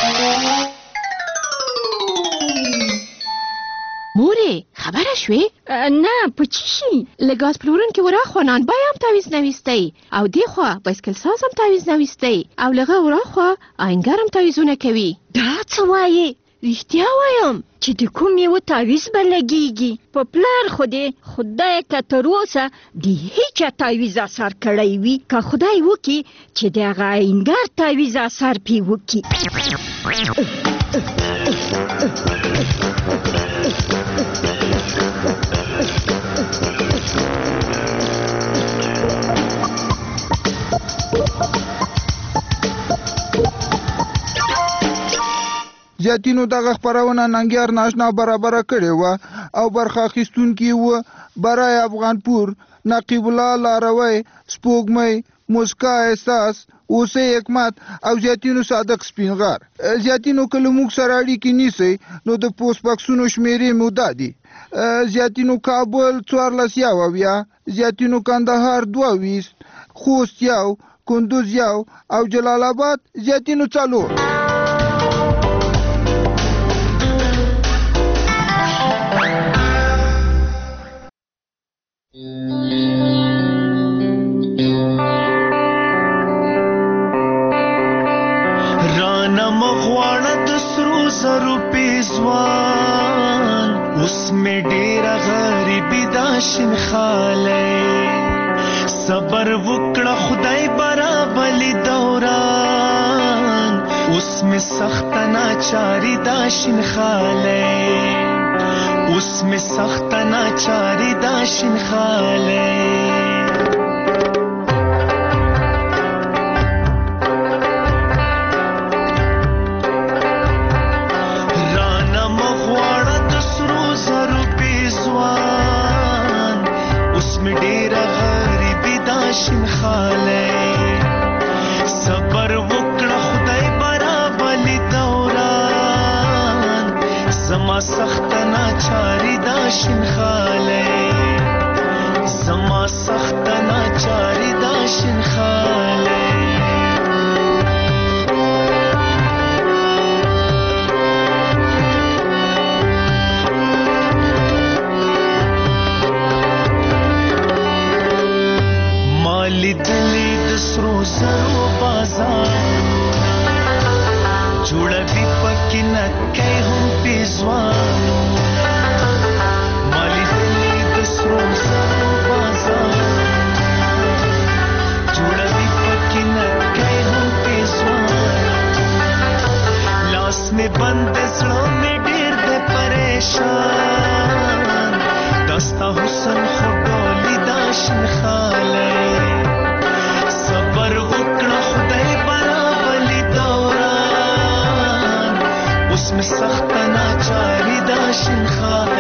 مورې خبره شوې؟ نه، په څه شي؟ له ګاز پلورونکي وراخوا نانبای هم تعویض نویس دی او دې خوا بایسکل ساز هم تعویض نویس دی او له هغه وراخوا آهنګر هم تعویضونه کوي. دا څه وایې؟ رښتیا وایم چې د کوم یوه تعویض به لګېږي. په پلار خو دې خدای که تر اوسه د هیچا تعویض اثر کړی وي، که خدای وکړي چې د هغه آهنګر تعویض اثر پې وکړي. زیاتینو دغه خپرونه ننګیار ناشنا برابره کړې وه او برخه اخیستونکي وه برای افغانپور، نقیب الله لاروی، سپوږمۍ، موسکا احساس، اوسې حکمت او زیاتینو صادق سپینغر. زیاتینو که له موږ سره اړیکې نیسئ نو د پوسټ بکسونو شمېرې مو دا دي: زیاتینو کابل څوارلس یو اویا، زیاتینو کندهار دوه ویشت، خوست یو، کندوز یو او جلال آباد زیاتینو څلور. رانا مغواړه د سرو زرو پیزوان، اوس مې ډېره غریبي دا شین خالی صبر وکړه خدای برابلی دوران اوس می سخت ناچاری دا شین خاله اوس می سخت ناچاری دا شین خاله شین خاله صبر وکړه خدای برابلی دوران زما سخت ناچاری دا شین خاله زما سخت ناچاری دا شین خاله لیدلی د سرو زرو بازار جوړوي پکې نکې هم پیزوانو ما لیدلی د سرو زرو بازار جوړوي پکې نکې هم پیزوانو لاس می بند زړه می ډېر د پریشان دستا حسن خډولي دا شین خاله صبر وکړه خدای برابلی دوران اوس می سخت ناچاری دا شین خاله